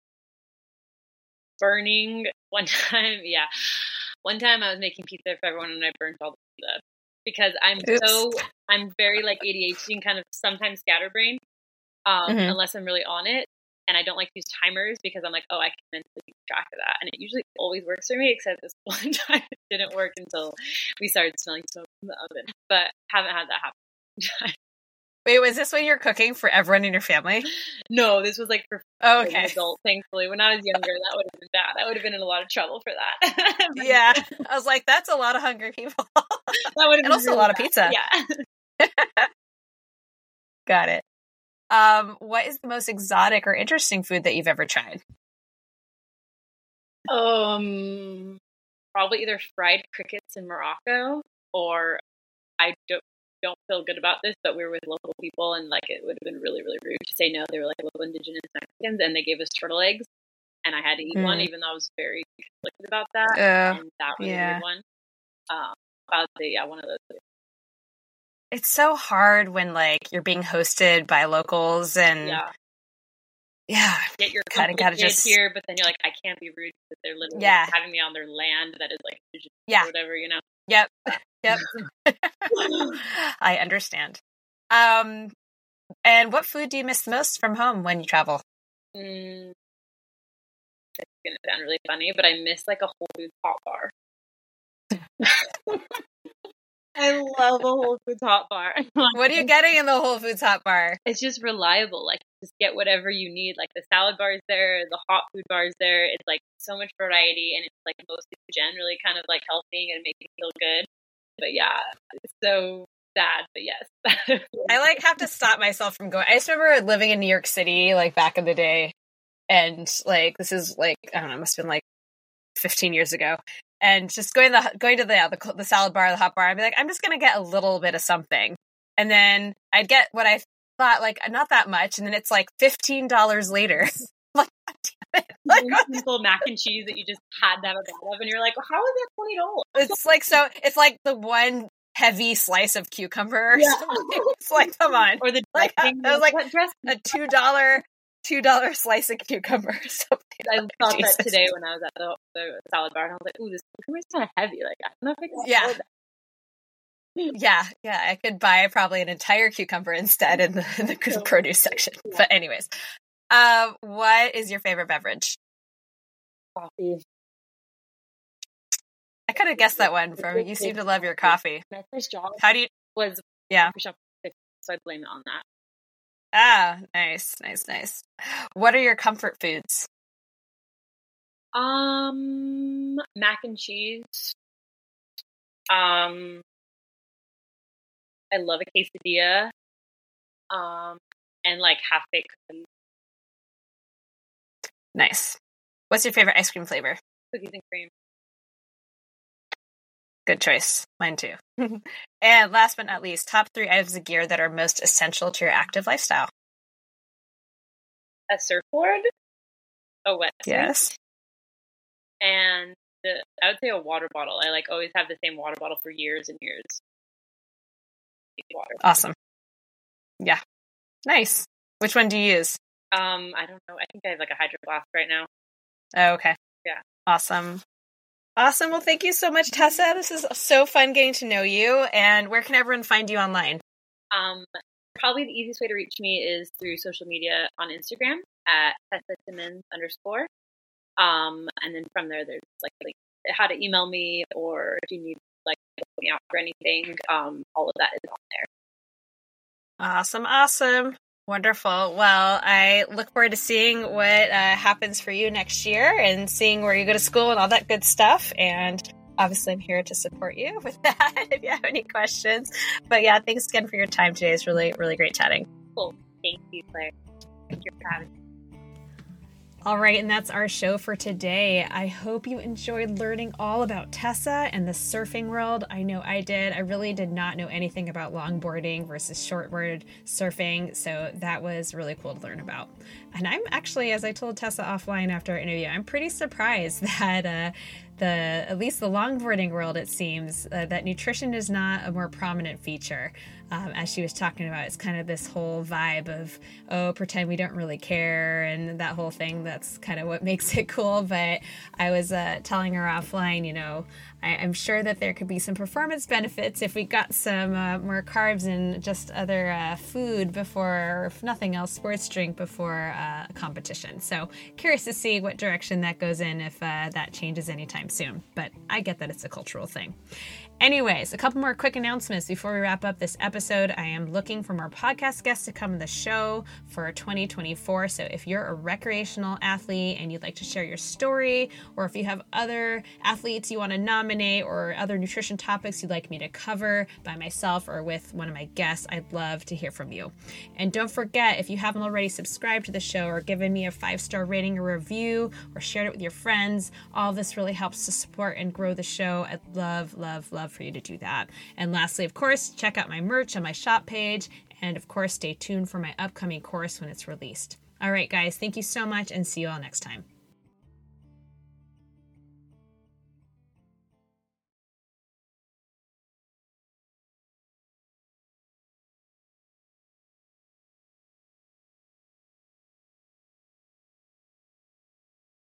burning one time. Yeah. One time I was making pizza for everyone and I burnt all the pizza because I'm Oops. so, I'm very like A D H D and kind of sometimes scatterbrained, um, mm-hmm. unless I'm really on it. And I don't like to use timers because I'm like, oh, I can mentally keep track of that. And it usually always works for me, except this one time it didn't work until we started smelling smoke from the oven. But haven't had that happen. Wait, was this when you're cooking for everyone in your family? No, this was like for oh, okay. okay. an adult, thankfully. When I was younger, that would have been bad. I would have been in a lot of trouble for that. yeah. I was like, that's a lot of hungry people. that would have and also really a lot bad. Of pizza. Yeah. Got it. Um, what is the most exotic or interesting food that you've ever tried? Um, probably either fried crickets in Morocco, or I don't don't feel good about this, but we were with local people, and like it would have been really, really rude to say no. They were like local indigenous Mexicans, and they gave us turtle eggs, and I had to eat mm. one, even though I was very conflicted about that. Uh, and that was yeah. a weird one. Um, about the yeah, one of those. Two. It's so hard when like you're being hosted by locals and yeah, yeah, get your kind of gotta just here, but then you're like, I can't be rude because they're literally yeah. having me on their land that is like yeah, or whatever, you know. Yep, yep. I understand. Um, and what food do you miss most from home when you travel? Mm, it's gonna sound really funny, but I miss like a Whole Foods hot bar. I love a Whole Foods hot bar. What are you getting in the Whole Foods hot bar? It's just reliable. Like, just get whatever you need. Like, the salad bar is there, the hot food bar is there. It's like so much variety, and it's like mostly generally kind of like healthy and making you feel good. But yeah, it's so sad. But yes, I like have to stop myself from going. I just remember living in New York City, like back in the day, and like this is like I don't know, it must have been like fifteen years ago. And just going to the going to the, yeah, the the salad bar, the hot bar, I'd be like, I'm just gonna get a little bit of something, and then I'd get what I thought like not that much, and then it's like fifteen dollars later. Like, God damn it! Like simple mac and cheese that you just had to have a bite of, and you're like, well, how is that twenty dollars? It's like so. It's like the one heavy slice of cucumber. Or yeah. something. It's like, come on, or the like it was like a two dollar. Two dollar slice of cucumber or something. I thought Jesus. that today when I was at the, the salad bar, and I was like, "Ooh, this cucumber is kind of heavy. Like, I don't know if I can yeah. afford that." Yeah, yeah, I could buy probably an entire cucumber instead in the, in the so, produce section. Yeah. But anyways, um, what is your favorite beverage? Coffee. I could have guessed that one from you. Seem to love your coffee. My first job. How do you? Was yeah. Shop, so I blame it on that. Ah, nice, nice, nice. What are your comfort foods? Um, mac and cheese. Um, I love a quesadilla. Um, and like half baked cookies. Nice. What's your favorite ice cream flavor? Cookies and cream. Good choice. Mine too. And last but not least, top three items of gear that are most essential to your active lifestyle. A surfboard, a wetsuit, Yes. and the, I would say a water bottle. I like always have the same water bottle for years and years. Water. Awesome. Yeah. Nice. Which one do you use? Um, I don't know. I think I have like a Hydro Flask right now. Oh, okay. Yeah. Awesome. Awesome. Well, thank you so much, Tessa. This is so fun getting to know you. And where can everyone find you online? Um, probably the easiest way to reach me is through social media on Instagram at Tessa Timmons underscore. Um, and then from there, there's like, like how to email me, or if you need like to put me out for anything, um, all of that is on there. Awesome. Awesome. Wonderful. Well, I look forward to seeing what uh, happens for you next year and seeing where you go to school and all that good stuff. And obviously, I'm here to support you with that if you have any questions. But yeah, thanks again for your time today. It's really, really great chatting. Cool. Thank you, Claire. Thank you for having me. All right, and that's our show for today. I hope you enjoyed learning all about Tessa and the surfing world. I know I did. I really did not know anything about longboarding versus shortboard surfing, so that was really cool to learn about. And I'm actually, as I told Tessa offline after our interview, I'm pretty surprised that uh, the at least the longboarding world, it seems, uh, that nutrition is not a more prominent feature. Um, as she was talking about, it's kind of this whole vibe of, oh, pretend we don't really care, and that whole thing. That's kind of what makes it cool. But I was uh, telling her offline, you know, I, I'm sure that there could be some performance benefits if we got some uh, more carbs and just other uh, food before, or if nothing else, sports drink before uh, a competition. So curious to see what direction that goes in, if uh, that changes anytime soon. But I get that it's a cultural thing. Anyways, a couple more quick announcements before we wrap up this episode. I am looking for more podcast guests to come on the show for twenty twenty-four. So if you're a recreational athlete and you'd like to share your story, or if you have other athletes you want to nominate or other nutrition topics you'd like me to cover by myself or with one of my guests, I'd love to hear from you. And don't forget, if you haven't already subscribed to the show or given me a five-star rating or review or shared it with your friends, all of this really helps to support and grow the show. I'd love, love, love for you to do that. And lastly, of course, check out my merch on my shop page. And of course, stay tuned for my upcoming course when it's released. All right, guys, thank you so much and see you all next time.